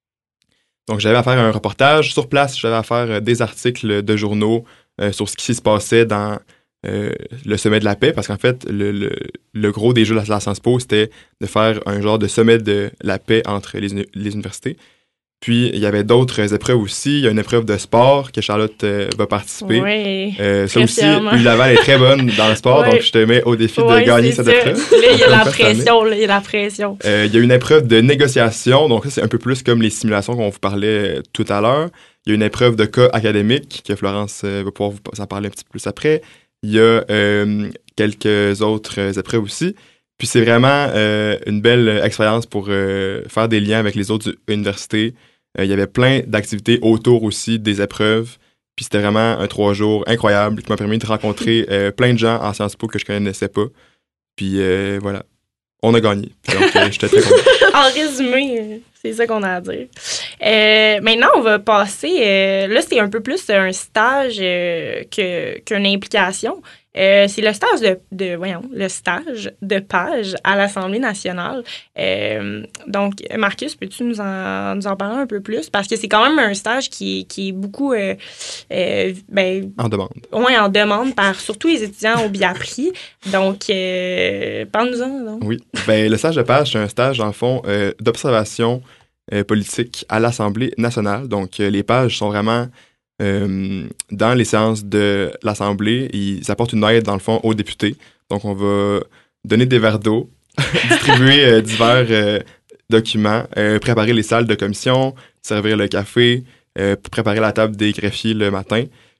Donc, j'avais à faire un reportage sur place. J'avais à faire euh, des articles de journaux euh, sur ce qui se passait dans euh, le sommet de la paix. Parce qu'en fait, le, le, le gros des Jeux de la Sciences Po, c'était de faire un genre de sommet de la paix entre les, uni- les universités. Puis, il y avait d'autres épreuves aussi. Il y a une épreuve de sport que Charlotte euh, va participer. Oui. Euh, ça Très aussi, fièrement. U-Laval est très bonne dans le sport, Ouais. donc je te mets au défi Ouais, de gagner c'est cette ça. épreuve. Là, il y a la Comme cette année. pression, là, il y a la pression. Euh, Il y a une épreuve de négociation, donc ça, c'est un peu plus comme les simulations qu'on vous parlait euh, tout à l'heure. Il y a une épreuve de cas académique, que Florence euh, va pouvoir vous en parler un petit peu plus après. Il y a euh, quelques autres euh, épreuves aussi. Puis c'est vraiment euh, une belle expérience pour euh, faire des liens avec les autres universités. Euh, il y avait plein d'activités autour aussi des épreuves. Puis c'était vraiment un trois jours incroyable qui m'a permis de rencontrer euh, plein de gens en Sciences Po que je connaissais pas. Puis euh, voilà, on a gagné. Puis donc, euh, j'étais très content. En résumé, euh, c'est ça qu'on a à dire. Euh, maintenant, on va passer. Euh, là, c'est un peu plus un stage euh, que, qu'une implication. Euh, c'est le stage de, de, voyons, le stage de page à l'Assemblée nationale. Euh, donc, Marcus, peux-tu nous en, nous en parler un peu plus? Parce que c'est quand même un stage qui, qui est beaucoup, euh, euh, ben, En demande. ouais, en demande par surtout les étudiants au Biapri. Donc, euh, parle-nous-en. Donc. Oui. Ben, le stage de page, c'est un stage, dans le fond, euh, d'observation euh, politique à l'Assemblée nationale. Donc, euh, les pages sont vraiment euh, dans les séances de l'Assemblée. Ils apportent une aide, dans le fond, aux députés. Donc, on va donner des verres d'eau, distribuer euh, divers euh, documents, euh, préparer les salles de commission, servir le café, euh, préparer la table des greffiers le matin.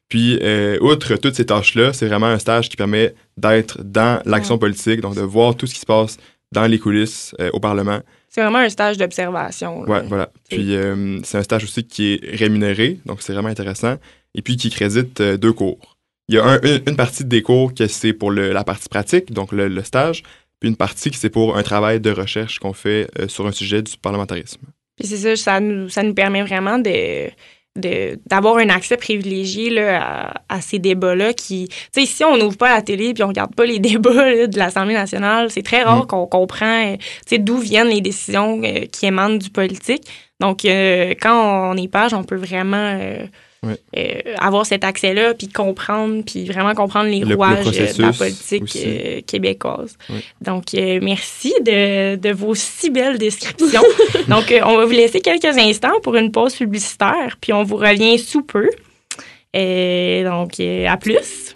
Puis, euh, outre toutes ces tâches-là, c'est vraiment un stage qui permet d'être dans l'action Ouais. politique, donc de voir tout ce qui se passe dans les coulisses euh, au Parlement. C'est vraiment un stage d'observation. là. Ouais, voilà. C'est- Puis, euh, c'est un stage aussi qui est rémunéré, donc c'est vraiment intéressant, et puis qui crédite euh, deux cours. Il y a un- une, une partie des cours que c'est pour le- la partie pratique, donc le, le stage, puis une partie qui c'est pour un travail de recherche qu'on fait euh, sur un sujet du parlementarisme. Puis c'est ça, ça nous, ça nous permet vraiment de, de, d'avoir un accès privilégié là, à, à ces débats-là qui... Tu sais, si on n'ouvre pas la télé puis on regarde pas les débats là, de l'Assemblée nationale, c'est très rare Mm. qu'on comprend euh, tu sais, d'où viennent les décisions euh, qui émanent du politique. Donc, euh, quand on est page, on peut vraiment... euh, Ouais. euh, avoir cet accès-là, puis comprendre, puis vraiment comprendre les Le- le rouages euh, de la processus politique aussi. euh, québécoise. Ouais. Donc, euh, merci de, de vos si belles descriptions. Donc, euh, on va vous laisser quelques instants pour une pause publicitaire, puis on vous revient sous peu. Et donc, euh, à plus.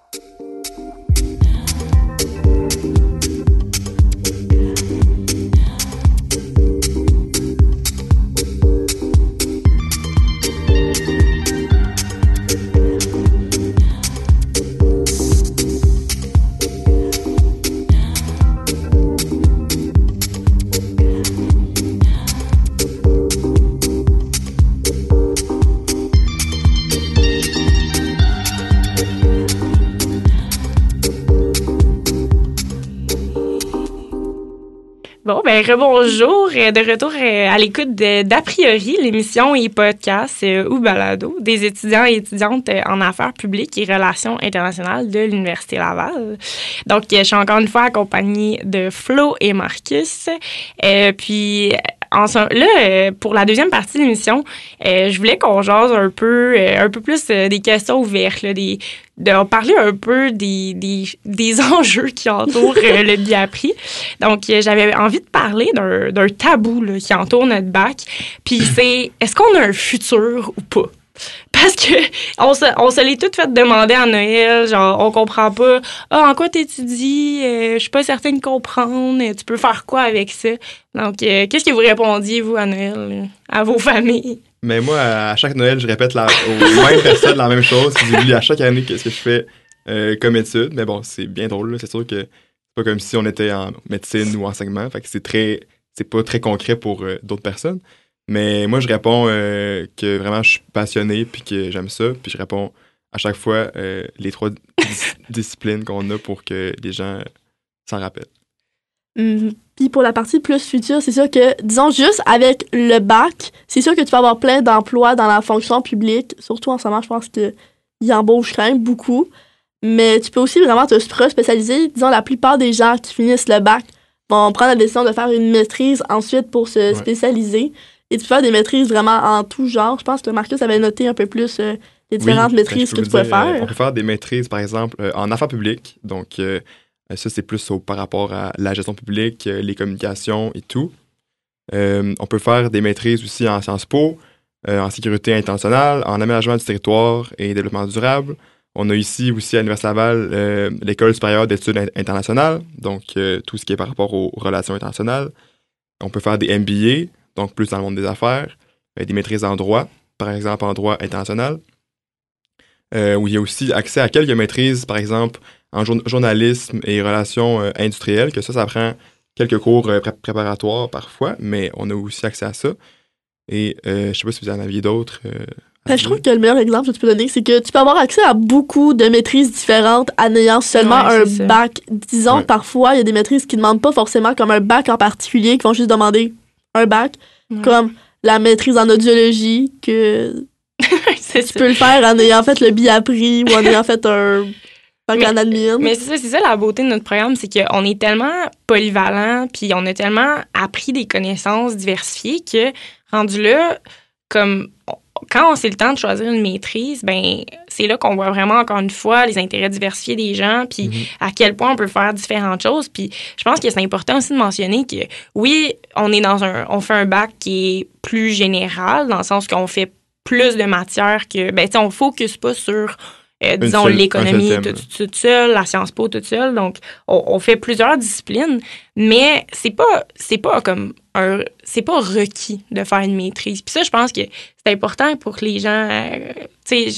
Bon, ben rebonjour, euh, de retour euh, à l'écoute de- d'A priori, l'émission et podcast euh, ou balado des étudiants et étudiantes euh, en affaires publiques et relations internationales de l'Université Laval. Donc, euh, je suis encore une fois accompagnée de Flo et Marcus. Euh, puis, en, ce- là, euh, pour la deuxième partie de l'émission, euh, je voulais qu'on jase un peu, euh, un peu plus euh, des questions ouvertes, là, des de parler un peu des, des, des enjeux qui entourent euh, le biapri. Donc, euh, j'avais envie de parler d'un, d'un tabou là, qui entoure notre bac. Puis c'est, est-ce qu'on a un futur ou pas? Parce que on se, on se l'est toutes fait demander à Noël, genre, on comprend pas. Ah, en quoi t'étudies? Euh, je suis pas certaine de comprendre. Euh, Tu peux faire quoi avec ça? Donc, euh, qu'est-ce que vous répondiez, vous, à Noël, là, à vos familles? Mais moi, à chaque Noël, je répète la, aux mêmes personnes la même chose. J'oublie à chaque année qu'est-ce que je fais euh, comme étude. Mais bon, c'est bien drôle. Là. C'est sûr que c'est pas comme si on était en médecine ou enseignement. Fait que c'est très, c'est pas très concret pour euh, d'autres personnes. Mais moi, je réponds euh, que vraiment, je suis passionné puis que j'aime ça. Puis je réponds à chaque fois euh, les trois dis- disciplines qu'on a pour que les gens s'en rappellent. Mhm. Puis pour la partie plus future, c'est sûr que, disons, juste avec le bac, c'est sûr que tu vas avoir plein d'emplois dans la fonction publique. Surtout en ce moment, je pense qu'ils embauchent quand même beaucoup. Mais tu peux aussi vraiment te spécialiser. Disons, la plupart des gens qui finissent le bac vont prendre la décision de faire une maîtrise ensuite pour se Ouais. spécialiser. Et tu peux faire des maîtrises vraiment en tout genre. Je pense que Marcus avait noté un peu plus euh, les différentes Oui, maîtrises ben, que je tu peux pouvais vous dire, euh, faire. on peut faire des maîtrises, par exemple, euh, en affaires publiques. Donc, euh, ça, c'est plus au- par rapport à la gestion publique, euh, les communications et tout. Euh, on peut faire des maîtrises aussi en Sciences Po, euh, en sécurité internationale, en aménagement du territoire et développement durable. On a ici aussi à l'Université Laval euh, l'École supérieure d'études in- internationales, donc euh, tout ce qui est par rapport aux relations internationales. On peut faire des M B A, donc plus dans le monde des affaires, euh, des maîtrises en droit, par exemple en droit international, euh, où il y a aussi accès à quelques maîtrises, par exemple en jour- journalisme et relations euh, industrielles, que ça, ça prend quelques cours euh, pré- préparatoires parfois, mais on a aussi accès à ça. Et euh, je sais pas si vous en aviez d'autres. euh, à Ben, je dire. trouve que le meilleur exemple que tu peux donner, c'est que tu peux avoir accès à beaucoup de maîtrises différentes en ayant seulement Ouais, un c'est ça. bac. Disons, Ouais. parfois, il y a des maîtrises qui ne demandent pas forcément comme un bac en particulier, qui vont juste demander un bac, Ouais. comme la maîtrise en audiologie, que c'est tu ça. peux le faire en ayant fait le biappris ou en ayant fait un bac Mais- en admin. Mais c'est ça, c'est ça la beauté de notre programme, c'est qu'on est tellement polyvalent, puis on a tellement appris des connaissances diversifiées que, rendu là, comme on- quand on c'est le temps de choisir une maîtrise, ben c'est là qu'on voit vraiment encore une fois les intérêts diversifiés des gens, puis Mhm. à quel point on peut faire différentes choses. Puis je pense que c'est important aussi de mentionner que oui, on est dans un, on fait un bac qui est plus général dans le sens qu'on fait plus de matières que, ben tu sais, on focus pas sur euh, disons, seule- l'économie un seul thème, tout, tout, tout seul, la Sciences Po toute seule. Donc, on, on fait plusieurs disciplines, mais c'est pas, c'est pas comme un, c'est pas requis de faire une maîtrise. Puis ça, je pense que c'est important pour que les gens, euh, tu sais,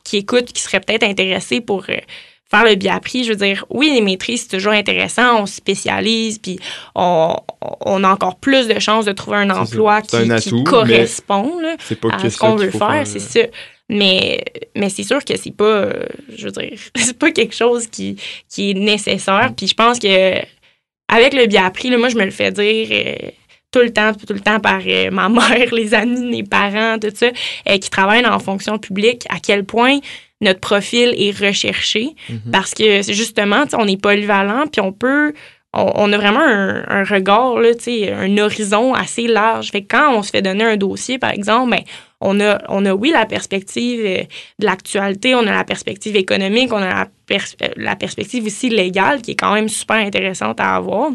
qui écoutent, qui seraient peut-être intéressés pour euh, faire le biappris, je veux dire, oui, les maîtrises, c'est toujours intéressant, on se spécialise, puis on, on a encore plus de chances de trouver un emploi qui, un atout, qui correspond là, c'est pas à ce qu'on veut faire, faire, c'est ça. Mais, mais c'est sûr que c'est pas, euh, je veux dire, c'est pas quelque chose qui, qui est nécessaire. Puis je pense que avec le biappris, là, moi, je me le fais dire euh, tout le temps, tout le temps par euh, ma mère, les amis, mes parents, tout ça, euh, qui travaillent en fonction publique, à quel point notre profil est recherché. Mm-hmm. Parce que c'est justement, on est polyvalent, puis on peut... On, on a vraiment un, un regard, là, un horizon assez large. Fait que quand on se fait donner un dossier, par exemple, ben, on a, on a, oui, la perspective de l'actualité, on a la perspective économique, on a la, pers- la perspective aussi légale qui est quand même super intéressante à avoir.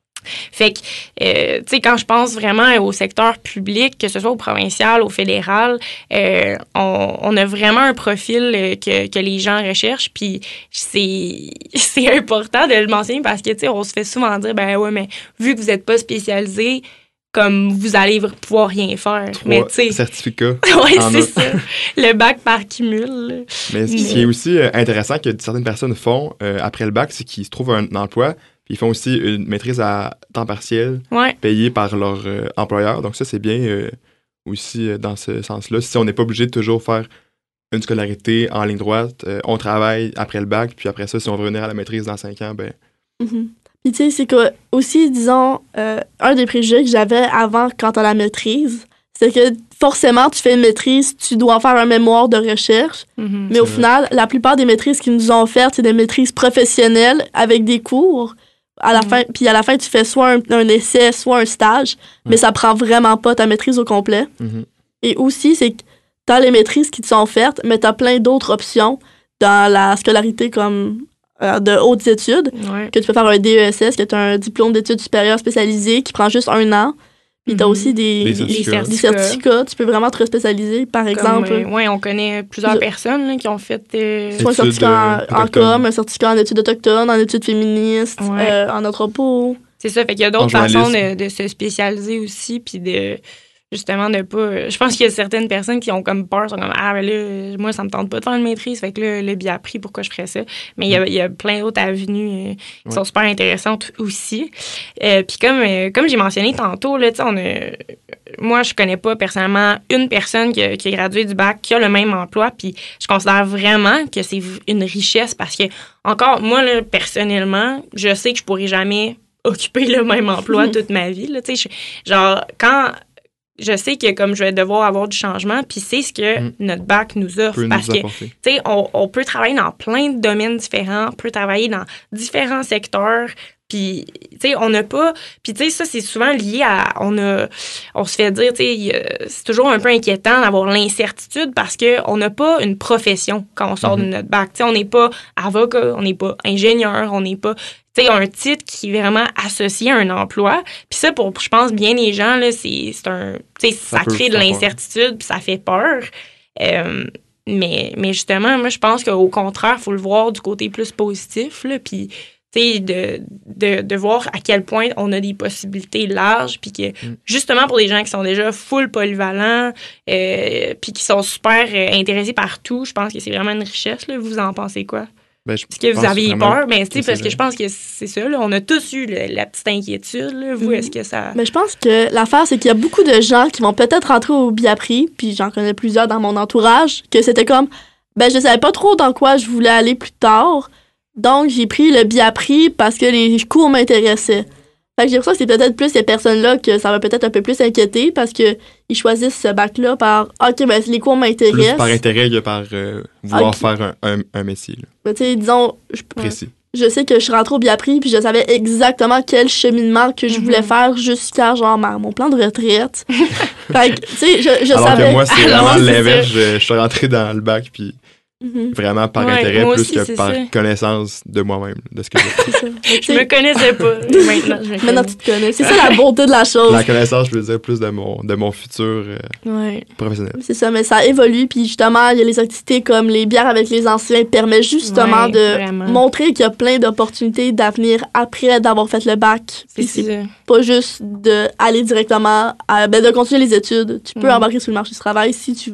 Fait que, euh, tu sais, quand je pense vraiment au secteur public, que ce soit au provincial, au fédéral, euh, on, on a vraiment un profil euh, que, que les gens recherchent, puis c'est, c'est important de le mentionner parce que, tu sais, on se fait souvent dire, ben ouais, mais vu que vous n'êtes pas spécialisé, comme vous allez pouvoir rien faire. Trois mais tu sais, certificats. Oui, c'est ça. Le bac par cumul. Là. Mais ce qui mais... est aussi euh, intéressant que certaines personnes font euh, après le bac, c'est qu'ils se trouvent un emploi. Ils font aussi une maîtrise à temps partiel ouais. payée par leur euh, employeur. Donc ça, c'est bien euh, aussi euh, dans ce sens-là. Si on n'est pas obligé de toujours faire une scolarité en ligne droite, euh, on travaille après le bac, puis après ça, si on veut revenir à la maîtrise dans cinq ans, ben... Mm-hmm. Puis tu sais, c'est que aussi, disons, euh, un des préjugés que j'avais avant quant à la maîtrise, c'est que forcément, tu fais une maîtrise, tu dois faire un mémoire de recherche. Mm-hmm. Mais au vrai. Final, la plupart des maîtrises qu'ils nous ont offertes, c'est des maîtrises professionnelles avec des cours. À la mmh. fin, puis à la fin, tu fais soit un, un essai, soit un stage, mmh. mais ça prend vraiment pas ta maîtrise au complet. Mmh. Et aussi, c'est que t'as les maîtrises qui te sont offertes, mais t'as plein d'autres options dans la scolarité comme euh, de hautes études, ouais. que tu peux faire un D E S S, que tu as un diplôme d'études supérieures spécialisé qui prend juste un an. Puis t'as aussi des, des, certificats. des, des certificats. Tu peux vraiment te spécialiser, par Comme, exemple. Euh, oui, on connaît plusieurs je... personnes là, qui ont fait... Euh... Soit un certificat en, en com, un certificat en études autochtones, en études féministes, ouais. euh, en anthropo. C'est ça, fait qu'il y a d'autres façons de, de se spécialiser aussi, puis de... Justement, de pas... Je pense qu'il y a certaines personnes qui ont comme peur, sont comme « Ah, ben là, moi, ça me tente pas de faire une maîtrise, fait que là, le biappris, pourquoi je ferais ça? » Mais il y a, il y a plein d'autres avenues euh, qui ouais. sont super intéressantes aussi. Euh, puis comme, euh, comme j'ai mentionné tantôt, là, tu sais, on a... Moi, je connais pas personnellement une personne qui a, qui a gradué du bac, qui a le même emploi, puis je considère vraiment que c'est une richesse parce que, encore, moi, là, personnellement, je sais que je pourrais jamais occuper le même emploi toute ma vie, là, tu sais, genre, quand... Je sais que comme je vais devoir avoir du changement, puis c'est ce que mmh. notre bac nous offre. Parce nous que, tu sais, on, on peut travailler dans plein de domaines différents, on peut travailler dans différents secteurs, puis, tu sais, on n'a pas... Puis, tu sais, ça, c'est souvent lié à... On a... On se fait dire, tu sais, c'est toujours un peu inquiétant d'avoir l'incertitude parce qu'on n'a pas une profession quand on sort mmh. de notre bac. Tu sais, on n'est pas avocat, on n'est pas ingénieur, on n'est pas... Tu sais, un titre qui est vraiment associé à un emploi. Puis ça, pour, je pense, bien les gens, là, c'est, c'est un... Tu sais, ça, ça crée de l'incertitude, puis ça fait peur. Euh, mais, mais justement, moi, je pense qu'au contraire, il faut le voir du côté plus positif, là, puis... Tu sais, de, de, de voir à quel point on a des possibilités larges, puis que, mm. justement, pour les gens qui sont déjà full polyvalents, euh, puis qui sont super euh, intéressés par tout, je pense que c'est vraiment une richesse, là. Vous en pensez quoi? Ben, Est-ce que vous aviez peur? Ben, tu sais, parce que je pense que c'est ça, là. On a tous eu le, la petite inquiétude, là. Vous, mm. est-ce que ça... Ben, je pense que l'affaire, c'est qu'il y a beaucoup de gens qui vont peut-être rentrer au biappris, puis j'en connais plusieurs dans mon entourage, que c'était comme, ben, je savais pas trop dans quoi je voulais aller plus tard. Donc, j'ai pris le biappris parce que les cours m'intéressaient. Fait que j'ai l'impression que c'est peut-être plus ces personnes-là que ça va peut-être un peu plus inquiéter parce qu'ils choisissent ce bac-là par « OK, ben les cours m'intéressent. » Plus par intérêt que par euh, vouloir okay. faire un, un, un métier. Ben, tu sais, disons... Je, Précis. Je sais que je suis rentrée au biappris puis je savais exactement quel cheminement que je mm-hmm. voulais faire jusqu'à genre mon plan de retraite. Fait que, tu sais, je, je Alors savais... que moi, c'est vraiment l'inverse. Je, je suis rentrée dans le bac puis... Mm-hmm. Vraiment par ouais, intérêt plus aussi, que par ça. Connaissance de moi-même, de ce que j'ai. Je me connaissais pas. Maintenant, je me Maintenant, tu te connais. C'est ça la beauté de la chose. La connaissance, je veux dire, plus de mon, de mon futur euh, ouais. professionnel. C'est ça, mais ça évolue. Puis justement, il y a les activités comme les bières avec les anciens permet justement ouais, de vraiment. montrer qu'il y a plein d'opportunités d'avenir après d'avoir fait le bac. C'est, c'est ça. Pas juste d'aller directement, à, ben, de continuer les études. Tu peux mm. embarquer sur le marché du travail si tu veux.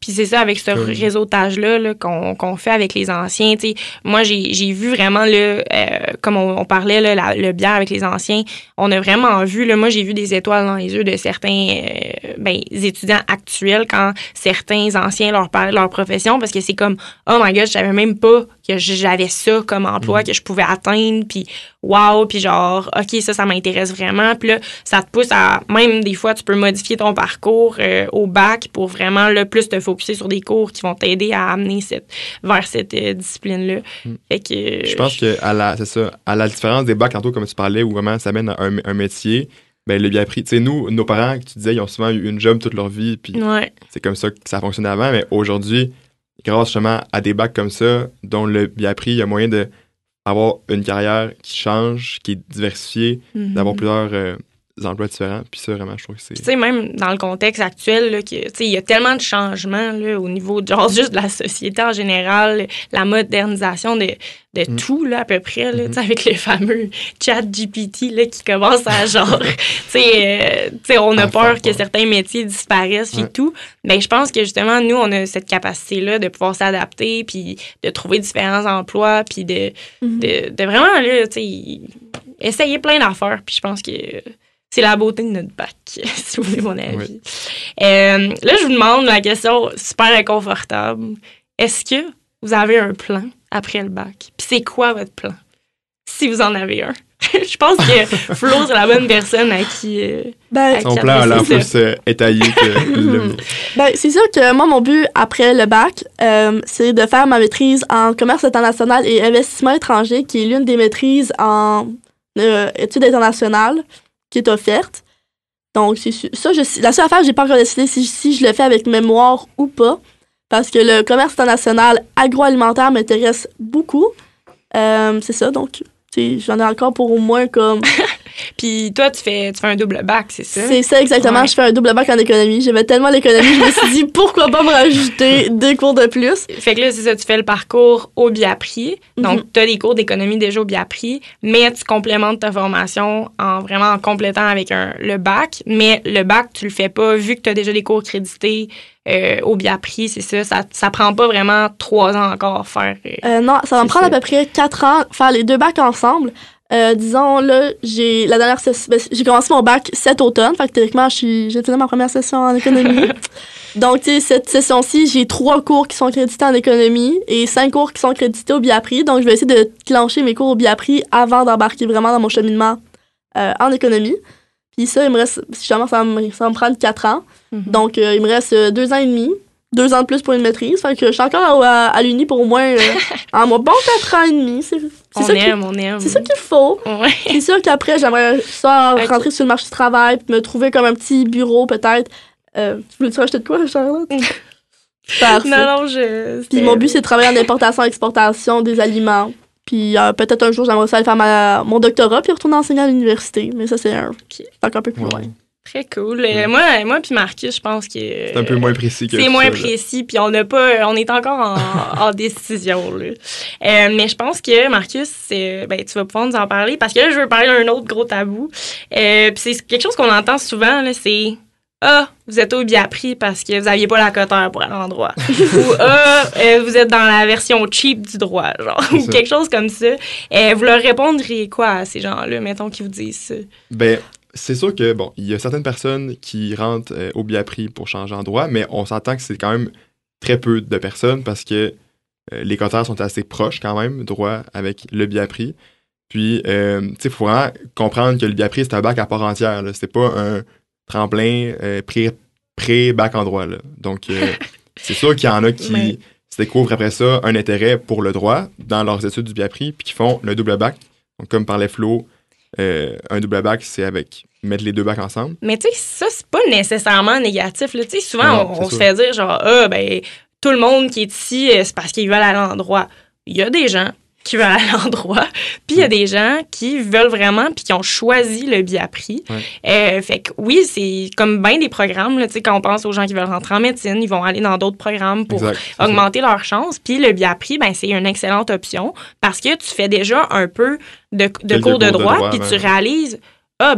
Puis c'est ça, avec ce Comme... réseautage-là là, qu'on, qu'on fait avec les anciens. T'sais, moi, j'ai, j'ai vu vraiment, là, euh, comme on, on parlait, là, la, le bière avec les anciens, on a vraiment vu, là, moi, j'ai vu des étoiles dans les yeux de certains euh, ben, étudiants actuels quand certains anciens leur parlaient de leur profession, parce que c'est comme, oh my God, je savais même pas que j'avais ça comme emploi, mmh. que je pouvais atteindre, puis wow, puis genre, OK, ça, ça m'intéresse vraiment. Puis là, ça te pousse à, même des fois, tu peux modifier ton parcours euh, au bac pour vraiment, là, plus te focuser sur des cours qui vont t'aider à amener cette, vers cette euh, discipline-là. Mmh. Fait que... Euh, je pense que, à la, c'est ça, à la différence des bacs, tantôt, comme tu parlais, où vraiment ça mène à un, un métier, ben le bien pris. Tu sais, nous, nos parents, tu disais, ils ont souvent eu une job toute leur vie, puis ouais. c'est comme ça que ça fonctionnait avant, mais aujourd'hui, grâce justement à des bacs comme ça, dont le bien pris, il y a moyen de avoir une carrière qui change, qui est diversifiée, mm-hmm. d'avoir plusieurs euh, emplois différents. Puis ça, vraiment, je trouve que c'est... Tu sais, même dans le contexte actuel, là, que, tu sais, il y a tellement de changements là, au niveau genre, juste de la société en général, la modernisation de, de mm. tout, là, à peu près, là, mm-hmm. tu sais, avec le fameux chat G P T là, qui commence à genre... tu sais, euh, on a ah, peur que certains métiers disparaissent et ouais. tout. Mais je pense que justement, nous, on a cette capacité-là de pouvoir s'adapter puis de trouver différents emplois puis de, mm-hmm. de, de vraiment, là, tu sais, essayer plein d'affaires. Puis je pense que... c'est la beauté de notre bac, si vous voulez mon avis. Oui. Euh, là, je vous demande la question super inconfortable. Est-ce que vous avez un plan après le bac? Puis c'est quoi votre plan? Si vous en avez un. Je pense que Flo, c'est la bonne personne à qui... Euh, ben, son plan a l'air plus euh, étayé que le... Ben, c'est sûr que moi, mon but après le bac, euh, c'est de faire ma maîtrise en commerce international et investissement étranger, qui est l'une des maîtrises en euh, études internationales qui est offerte. Donc, c'est ça, je, la seule affaire, j'ai pas encore décidé si, si je le fais avec mémoire ou pas, parce que le commerce international agroalimentaire m'intéresse beaucoup. Euh, c'est ça, donc, tu sais, j'en ai encore pour au moins comme... Puis toi, tu fais, tu fais un double bac, c'est ça? C'est ça, exactement. Ouais. Je fais un double bac en économie. J'aimais tellement l'économie, je me suis dit, pourquoi pas me rajouter des cours de plus? Fait que là, c'est ça, tu fais le parcours au Biapri. Donc, mm-hmm. tu as des cours d'économie déjà au Biapri, mais tu complémentes ta formation en vraiment en complétant avec un, le bac. Mais le bac, tu le fais pas, vu que tu as déjà des cours crédités euh, au Biapri, c'est ça, ça. Ça prend pas vraiment trois ans encore faire. Euh, euh, non, ça va me prendre ça. à peu près quatre ans faire les deux bacs ensemble. Euh, disons, là, j'ai la dernière session, ben, j'ai commencé mon bac cet automne, fait que théoriquement, je suis, j'ai fini ma première session en économie. Donc, tu sais, cette session-ci, j'ai trois cours qui sont crédités en économie et cinq cours qui sont crédités au Biapri. Donc, je vais essayer de clencher mes cours au Biapri avant d'embarquer vraiment dans mon cheminement euh, en économie. Puis ça, il me reste, si jamais ça va me, ça va me prendre quatre ans. Mm-hmm. Donc, euh, il me reste deux ans et demi. Deux ans de plus pour une maîtrise. Fait que je suis encore à, à l'Uni pour au moins euh, en mon bon quatre ans et demi. C'est, c'est on ça aime, qu'il, on aime. C'est ça qu'il faut. Ouais. C'est sûr qu'après, j'aimerais ça okay. rentrer sur le marché du travail puis me trouver comme un petit bureau, peut-être. Euh, tu voulais-tu rajouter de quoi, Charlotte? Parfait. Non, non, je... Puis mon but, c'est de travailler en importation-exportation des aliments. Puis euh, peut-être un jour, j'aimerais ça aller faire ma, mon doctorat puis retourner enseigner à l'université. Mais ça, c'est un, okay. c'est un peu plus wow. loin. Très cool. Ouais. Euh, moi, moi puis Marcus, je pense que... C'est un peu moins précis que C'est moins ça, précis, puis on n'a pas... On est encore en, en décision, là. Euh, mais je pense que, Marcus, c'est, ben, tu vas pouvoir nous en parler, parce que là, je veux parler d'un autre gros tabou. Euh, puis c'est quelque chose qu'on entend souvent, là, c'est... Ah, vous êtes au Biapri parce que vous n'aviez pas la coteur pour aller en droit. Ou Ah, euh, vous êtes dans la version cheap du droit, genre. Ou quelque chose comme ça. Euh, vous leur répondriez quoi à ces gens-là, mettons, qui vous disent ça? Ben... C'est sûr que, bon, il y a certaines personnes qui rentrent euh, au Biapri pour changer en droit, mais on s'entend que c'est quand même très peu de personnes parce que euh, les coteurs sont assez proches quand même, droit avec le Biapri. Puis, euh, tu sais, il faut vraiment comprendre que le Biapri, c'est un bac à part entière, là. C'est pas un tremplin euh, pré, pré-bac en droit, là. Donc, euh, c'est sûr qu'il y en a qui mais... se découvrent après ça un intérêt pour le droit dans leurs études du Biapri, puis qui font le double bac. Donc, comme parlait Flo, Euh, un double bac, c'est avec mettre les deux bacs ensemble. Mais tu sais, ça, c'est pas nécessairement négatif. Tu sais, souvent, non, on, on se fait dire genre, ah, ben, tout le monde qui est ici, c'est parce qu'ils veulent aller à l'endroit. Il y a des gens qui veulent aller à l'endroit, puis il y a des gens qui veulent vraiment, puis qui ont choisi le Biapri. Ouais. Euh, fait que oui, c'est comme bien des programmes, là, tu sais, quand on pense aux gens qui veulent rentrer en médecine, ils vont aller dans d'autres programmes pour exact, augmenter ça. Leurs chances. Puis le Biapri, ben, c'est une excellente option parce que tu fais déjà un peu de, de cours de droit, puis ouais. tu réalises, ah, ben,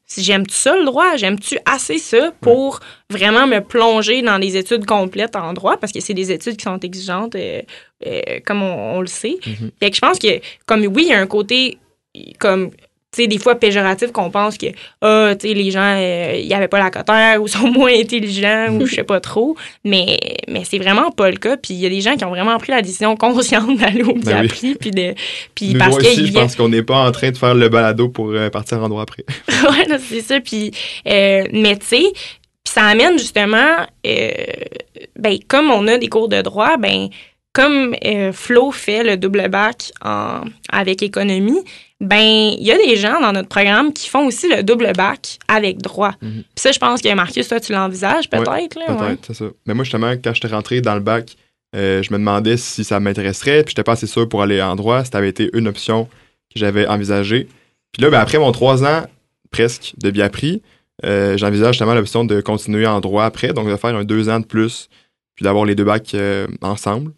si j'aime-tu ça, le droit? J'aime-tu assez ça pour ouais. vraiment me plonger dans des études complètes en droit? Parce que c'est des études qui sont exigeantes, euh, euh, comme on, on le sait. Mm-hmm. Fait que je pense que, comme oui, il y a un côté, comme... tu sais, des fois péjoratif qu'on pense que ah, tu sais, les gens, il euh, n'y avait pas la cotère ou sont moins intelligents ou je sais pas trop. Mais, mais c'est vraiment pas le cas. Puis il y a des gens qui ont vraiment pris la décision consciente d'aller au Biapri. Puis de, puis Nous parce que ici, je pense qu'on n'est pas en train de faire le balado pour euh, partir en droit après. Ouais, non, c'est ça. Puis, euh, mais tu sais, ça amène justement, euh, ben, comme on a des cours de droit, ben, comme euh, Flo fait le double bac en, avec économie, ben il y a des gens dans notre programme qui font aussi le double bac avec droit. Mm-hmm. Puis ça, je pense que Marcus, toi, tu l'envisages peut-être. Ouais, là, peut-être, ouais. c'est ça. Mais moi, justement, quand j'étais rentré dans le bac, euh, je me demandais si ça m'intéresserait, puis j'étais pas assez sûr pour aller en droit, si ça avait été une option que j'avais envisagée. Puis là, ben, après mon trois ans, presque, de Biapri, euh, j'envisage justement l'option de continuer en droit après, donc de faire un deux ans de plus, puis d'avoir les deux bacs euh, ensemble.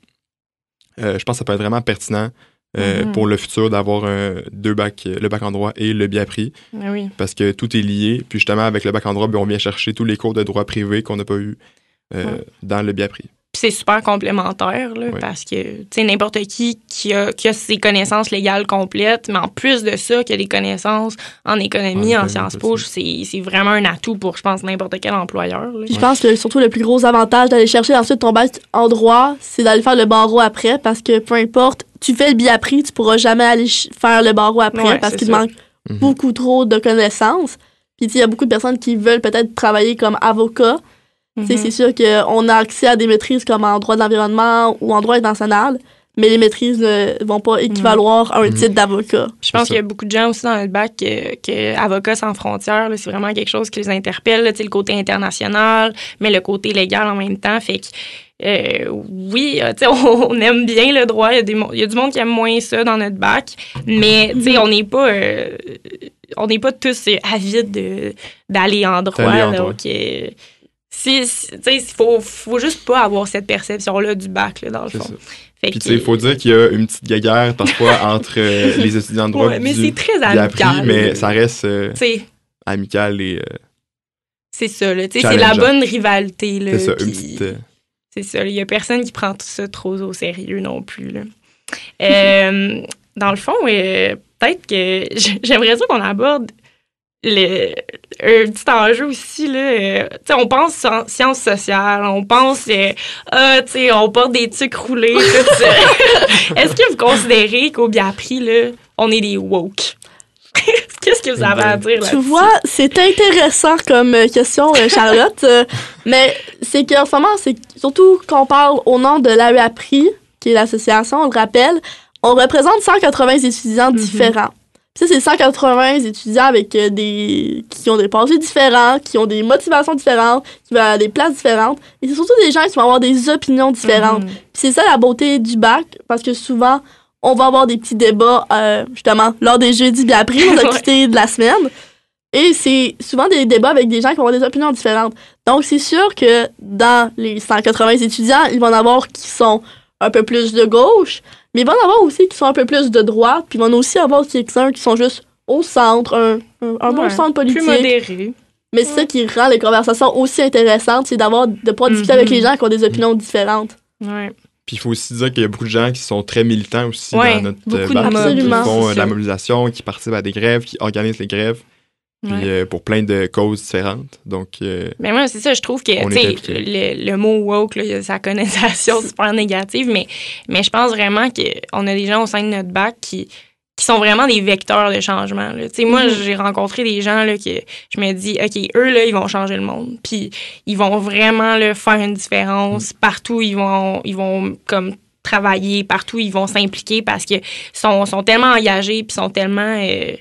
Euh, je pense que ça peut être vraiment pertinent euh, mm-hmm. pour le futur d'avoir un, deux bacs, le bac en droit et le Biapri. Oui. Parce que tout est lié. Puis justement, avec le bac en droit, ben, on vient chercher tous les cours de droit privé qu'on n'a pas eu euh, ouais. dans le Biapri. Puis c'est super complémentaire, là, oui. parce que, tu sais, n'importe qui qui a, qui a ses connaissances légales complètes, mais en plus de ça, qui a des connaissances en économie, en, en Sciences Po, c'est, c'est vraiment un atout pour, je pense, n'importe quel employeur. Là. Puis je pense que surtout le plus gros avantage d'aller chercher ensuite ton bac en droit, c'est d'aller faire le barreau après, parce que peu importe, tu fais le Biapri, tu pourras jamais aller ch- faire le barreau après, ouais, parce qu'il te manque mm-hmm. beaucoup trop de connaissances. Puis il y a beaucoup de personnes qui veulent peut-être travailler comme avocat. Mm-hmm. C'est sûr qu'on a accès à des maîtrises comme en droit de l'environnement ou en droit international, mais les maîtrises ne vont pas équivaloir à un mm-hmm. titre d'avocat. Je pense qu'il y a beaucoup de gens aussi dans le bac que, que Avocats sans frontières, là, c'est vraiment quelque chose qui les interpelle, là, le côté international, mais le côté légal en même temps. Fait que, euh, oui, on, on aime bien le droit. Il y a des, il y a du monde qui aime moins ça dans notre bac, mais mm-hmm. on n'est pas... Euh, on n'est pas tous avides de, d'aller en droit. En là, droit. Okay. Si, si, il faut, faut juste pas avoir cette perception-là du bac, là, dans le c'est fond. Ça. Fait Puis, tu sais, il faut dire qu'il y a une petite guéguerre parfois entre euh, les étudiants de droit ouais, mais du c'est très amical. Mais ça reste euh, amical et... Euh, c'est ça, là. C'est la bonne rivalité, là. C'est ça, pis, une petite... Euh... C'est ça, il y a personne qui prend tout ça trop au sérieux non plus, là. euh, dans le fond, euh, peut-être que j'aimerais ça qu'on aborde le, un petit enjeu aussi, là. Euh, tu sais, on pense en sciences sociales, on pense, euh, ah, tu sais, on porte des tucs roulés, tout ça. Est-ce que vous considérez qu'au Biapri, là, on est des woke? Qu'est-ce que vous avez à dire là-dessus? Tu vois, c'est intéressant comme question, Charlotte, euh, mais c'est qu'en ce moment, c'est surtout qu'on parle au nom de l'A E A P R I, qui est l'association, on le rappelle, on représente cent quatre-vingts étudiants mm-hmm. différents. Puis ça, c'est cent quatre-vingts étudiants avec euh, des qui ont des passés différents, qui ont des motivations différentes, qui vont à des places différentes. Et c'est surtout des gens qui vont avoir des opinions différentes. Mm-hmm. Puis c'est ça la beauté du bac, parce que souvent, on va avoir des petits débats, euh, justement, lors des jeudis Biapri, aux activités de la semaine. Et c'est souvent des débats avec des gens qui vont avoir des opinions différentes. Donc, c'est sûr que dans les cent quatre-vingts étudiants, il va y en avoir qui sont un peu plus de gauche, mais il va y en avoir aussi qui sont un peu plus de droite, puis il va y en aussi avoir quelques-uns qui sont juste au centre, un, un, un ouais, bon centre politique. Plus modéré. Mais c'est ouais. ça qui rend les conversations aussi intéressantes, c'est d'avoir, de pouvoir mm-hmm. discuter avec les gens qui ont des opinions différentes. Ouais. Puis il faut aussi dire qu'il y a beaucoup de gens qui sont très militants aussi ouais, dans notre beaucoup bac, de qui font euh, de la mobilisation, qui participent à des grèves, qui organisent les grèves, puis ouais. euh, pour plein de causes différentes. Donc, euh, mais moi, c'est ça, je trouve que le, le mot woke, là, il a sa connotation super négative, mais, mais je pense vraiment qu'on a des gens au sein de notre bac qui, qui sont vraiment des vecteurs de changement. Là. Mm-hmm. Moi, j'ai rencontré des gens là, que je me dis, OK, eux, là, ils vont changer le monde. Puis ils vont vraiment là, faire une différence. Mm-hmm. Partout, ils vont, ils vont comme travailler. Partout, ils vont s'impliquer parce qu'ils sont, sont tellement engagés puis sont tellement... Euh,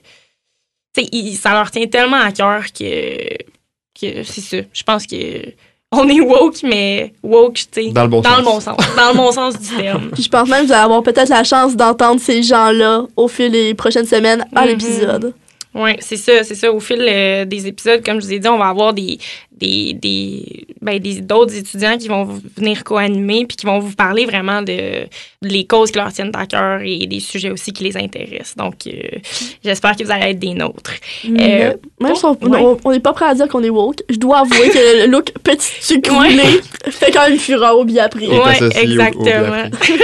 ils, ça leur tient tellement à cœur que, que c'est ça. Je pense que... On est woke, mais woke, tu sais. Dans le bon dans sens. Le bon sens. Dans le bon sens du terme. Puis je pense même que vous allez avoir peut-être la chance d'entendre ces gens-là au fil des prochaines semaines à mm-hmm. l'épisode. Oui, c'est ça, c'est ça. Au fil euh, des épisodes, comme je vous ai dit, on va avoir des des des ben des d'autres étudiants qui vont venir co-animer puis qui vont vous parler vraiment de, de les causes qui leur tiennent à cœur et des sujets aussi qui les intéressent. Donc, euh, j'espère que vous allez être des nôtres. Mais, euh, même si on n'est pas prêt à dire qu'on est woke, je dois avouer que le look petit sucre roulé fait quand même fureur au Biapri. Oui, exactement.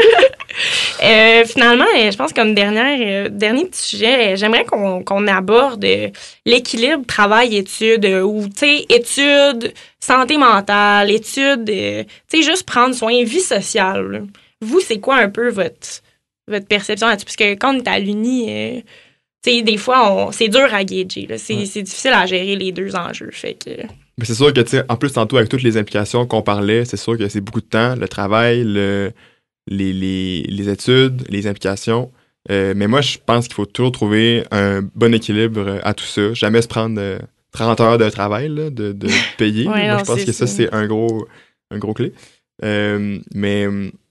Euh, finalement, je pense comme dernière, euh, dernier petit sujet, j'aimerais qu'on, qu'on aborde l'équilibre travail-études ou, tu sais, études, santé mentale, études, euh, tu sais, juste prendre soin, vie sociale. Là. Vous, c'est quoi un peu votre, votre perception là-dessus? Parce que quand on est à l'uni, euh, tu sais, des fois, on, c'est dur à gager. Là. C'est, ouais. c'est difficile à gérer les deux enjeux. Fait que... Mais c'est sûr que, tu sais, en plus, tantôt, avec toutes les implications qu'on parlait, c'est sûr que c'est beaucoup de temps, le travail, le... Les, les, les études, les implications. Euh, mais moi, je pense qu'il faut toujours trouver un bon équilibre à tout ça. Jamais se prendre euh, trente heures de travail, là, de, de payer. ouais, moi, non, je pense que ça, c'est un gros, un gros clé. Euh, mais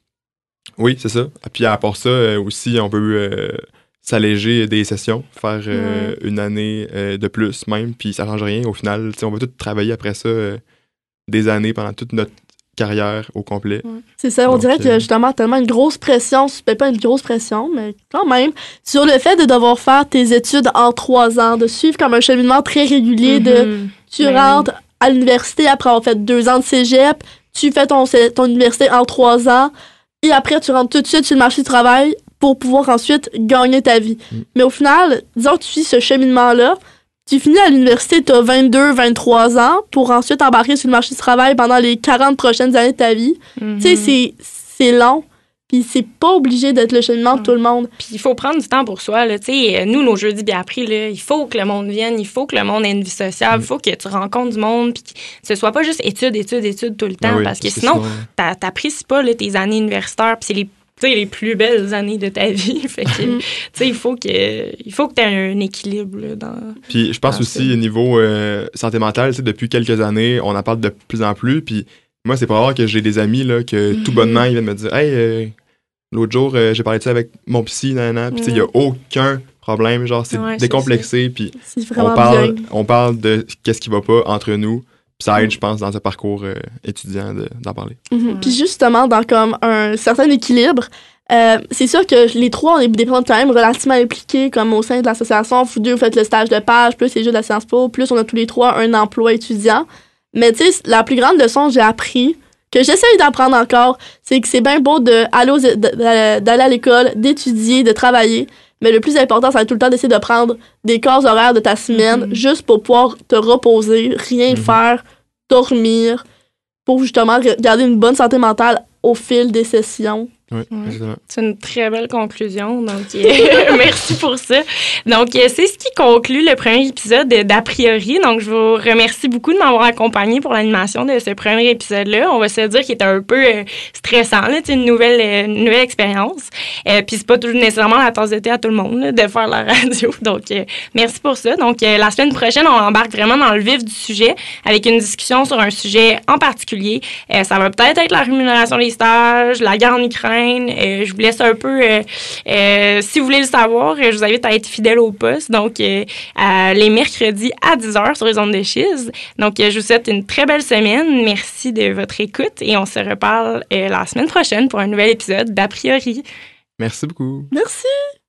oui, c'est ça. Puis à part ça, euh, aussi, on peut euh, s'alléger des sessions, faire euh, mm. une année euh, de plus même, puis ça change rien. Au final, on va tout travailler après ça euh, des années pendant toute notre carrière au complet. C'est ça, on Donc, dirait qu'il y a justement tellement une grosse pression, peut-être pas une grosse pression, mais quand même, sur le fait de devoir faire tes études en trois ans, de suivre comme un cheminement très régulier mm-hmm. de tu ben rentres oui. à l'université après avoir fait deux ans de cégep, tu fais ton, ton université en trois ans, et après tu rentres tout de suite sur le marché du travail pour pouvoir ensuite gagner ta vie. Mm. Mais au final, disons que tu suis ce cheminement-là, tu finis à l'université, tu as vingt-deux, vingt-trois ans pour ensuite embarquer sur le marché du travail pendant les quarante prochaines années de ta vie. Mm-hmm. Tu sais, c'est, c'est long. Puis c'est pas obligé d'être le cheminement de mm. tout le monde. Puis il faut prendre du temps pour soi. Là. Nous, nos jeudis Biapri, là, il faut que le monde vienne, il faut que le monde ait une vie sociale, il mm. faut que tu rencontres du monde, puis que ce soit pas juste études, études, études tout le temps. Ah oui, parce que sinon, ça... t'apprécies pas là, tes années universitaires, puis c'est les les plus belles années de ta vie. Fait que, tu sais, il faut que il faut que tu aies un équilibre là, dans. Puis je pense aussi au niveau euh, santé mentale, tu sais, depuis quelques années, on en parle de plus en plus. Puis moi, c'est pas rare que j'ai des amis là que mm-hmm. tout bonnement ils viennent me dire, hey, euh, l'autre jour euh, j'ai parlé de ça avec mon psy, nanana. Puis tu sais, il y a aucun problème, genre c'est ouais, décomplexé. Puis on parle, bien. on parle de qu'est-ce qui va pas entre nous. Puis ça aide, je pense, dans ce parcours euh, étudiant de, d'en parler. Mm-hmm. Ouais. Puis justement, dans comme un certain équilibre, euh, c'est sûr que les trois, on est des personnes quand même relativement impliqués, comme au sein de l'association. Vous deux, vous faites le stage de page, plus les jeux de la Sciences Po, plus on a tous les trois un emploi étudiant. Mais tu sais, la plus grande leçon que j'ai appris, que j'essaye d'apprendre encore, c'est que c'est bien beau de, aller aux, de, d'aller à l'école, d'étudier, de travailler. Mais le plus important, ça va être tout le temps d'essayer de prendre des cases horaires de ta semaine mm-hmm. juste pour pouvoir te reposer, rien mm-hmm. faire, dormir, pour justement garder une bonne santé mentale au fil des sessions. Oui, exactement. C'est une très belle conclusion. Donc, euh, merci pour ça. Donc, euh, c'est ce qui conclut le premier épisode d'A priori. Donc, je vous remercie beaucoup de m'avoir accompagné pour l'animation de ce premier épisode-là. On va se dire qu'il était un peu euh, stressant, là, une nouvelle, euh, une nouvelle expérience. Euh, Puis, c'est pas toujours nécessairement la tasse de thé à tout le monde là, de faire la radio. Donc, euh, merci pour ça. Donc, euh, la semaine prochaine, on embarque vraiment dans le vif du sujet avec une discussion sur un sujet en particulier. Euh, ça va peut-être être la rémunération des stages, la guerre en Ukraine. Euh, je vous laisse un peu, euh, euh, si vous voulez le savoir, je vous invite à être fidèle au poste. Donc, euh, à, les mercredis à dix heures sur les ondes de Chiz. Donc, euh, je vous souhaite une très belle semaine. Merci de votre écoute et on se reparle euh, la semaine prochaine pour un nouvel épisode d'A priori. Merci beaucoup. Merci.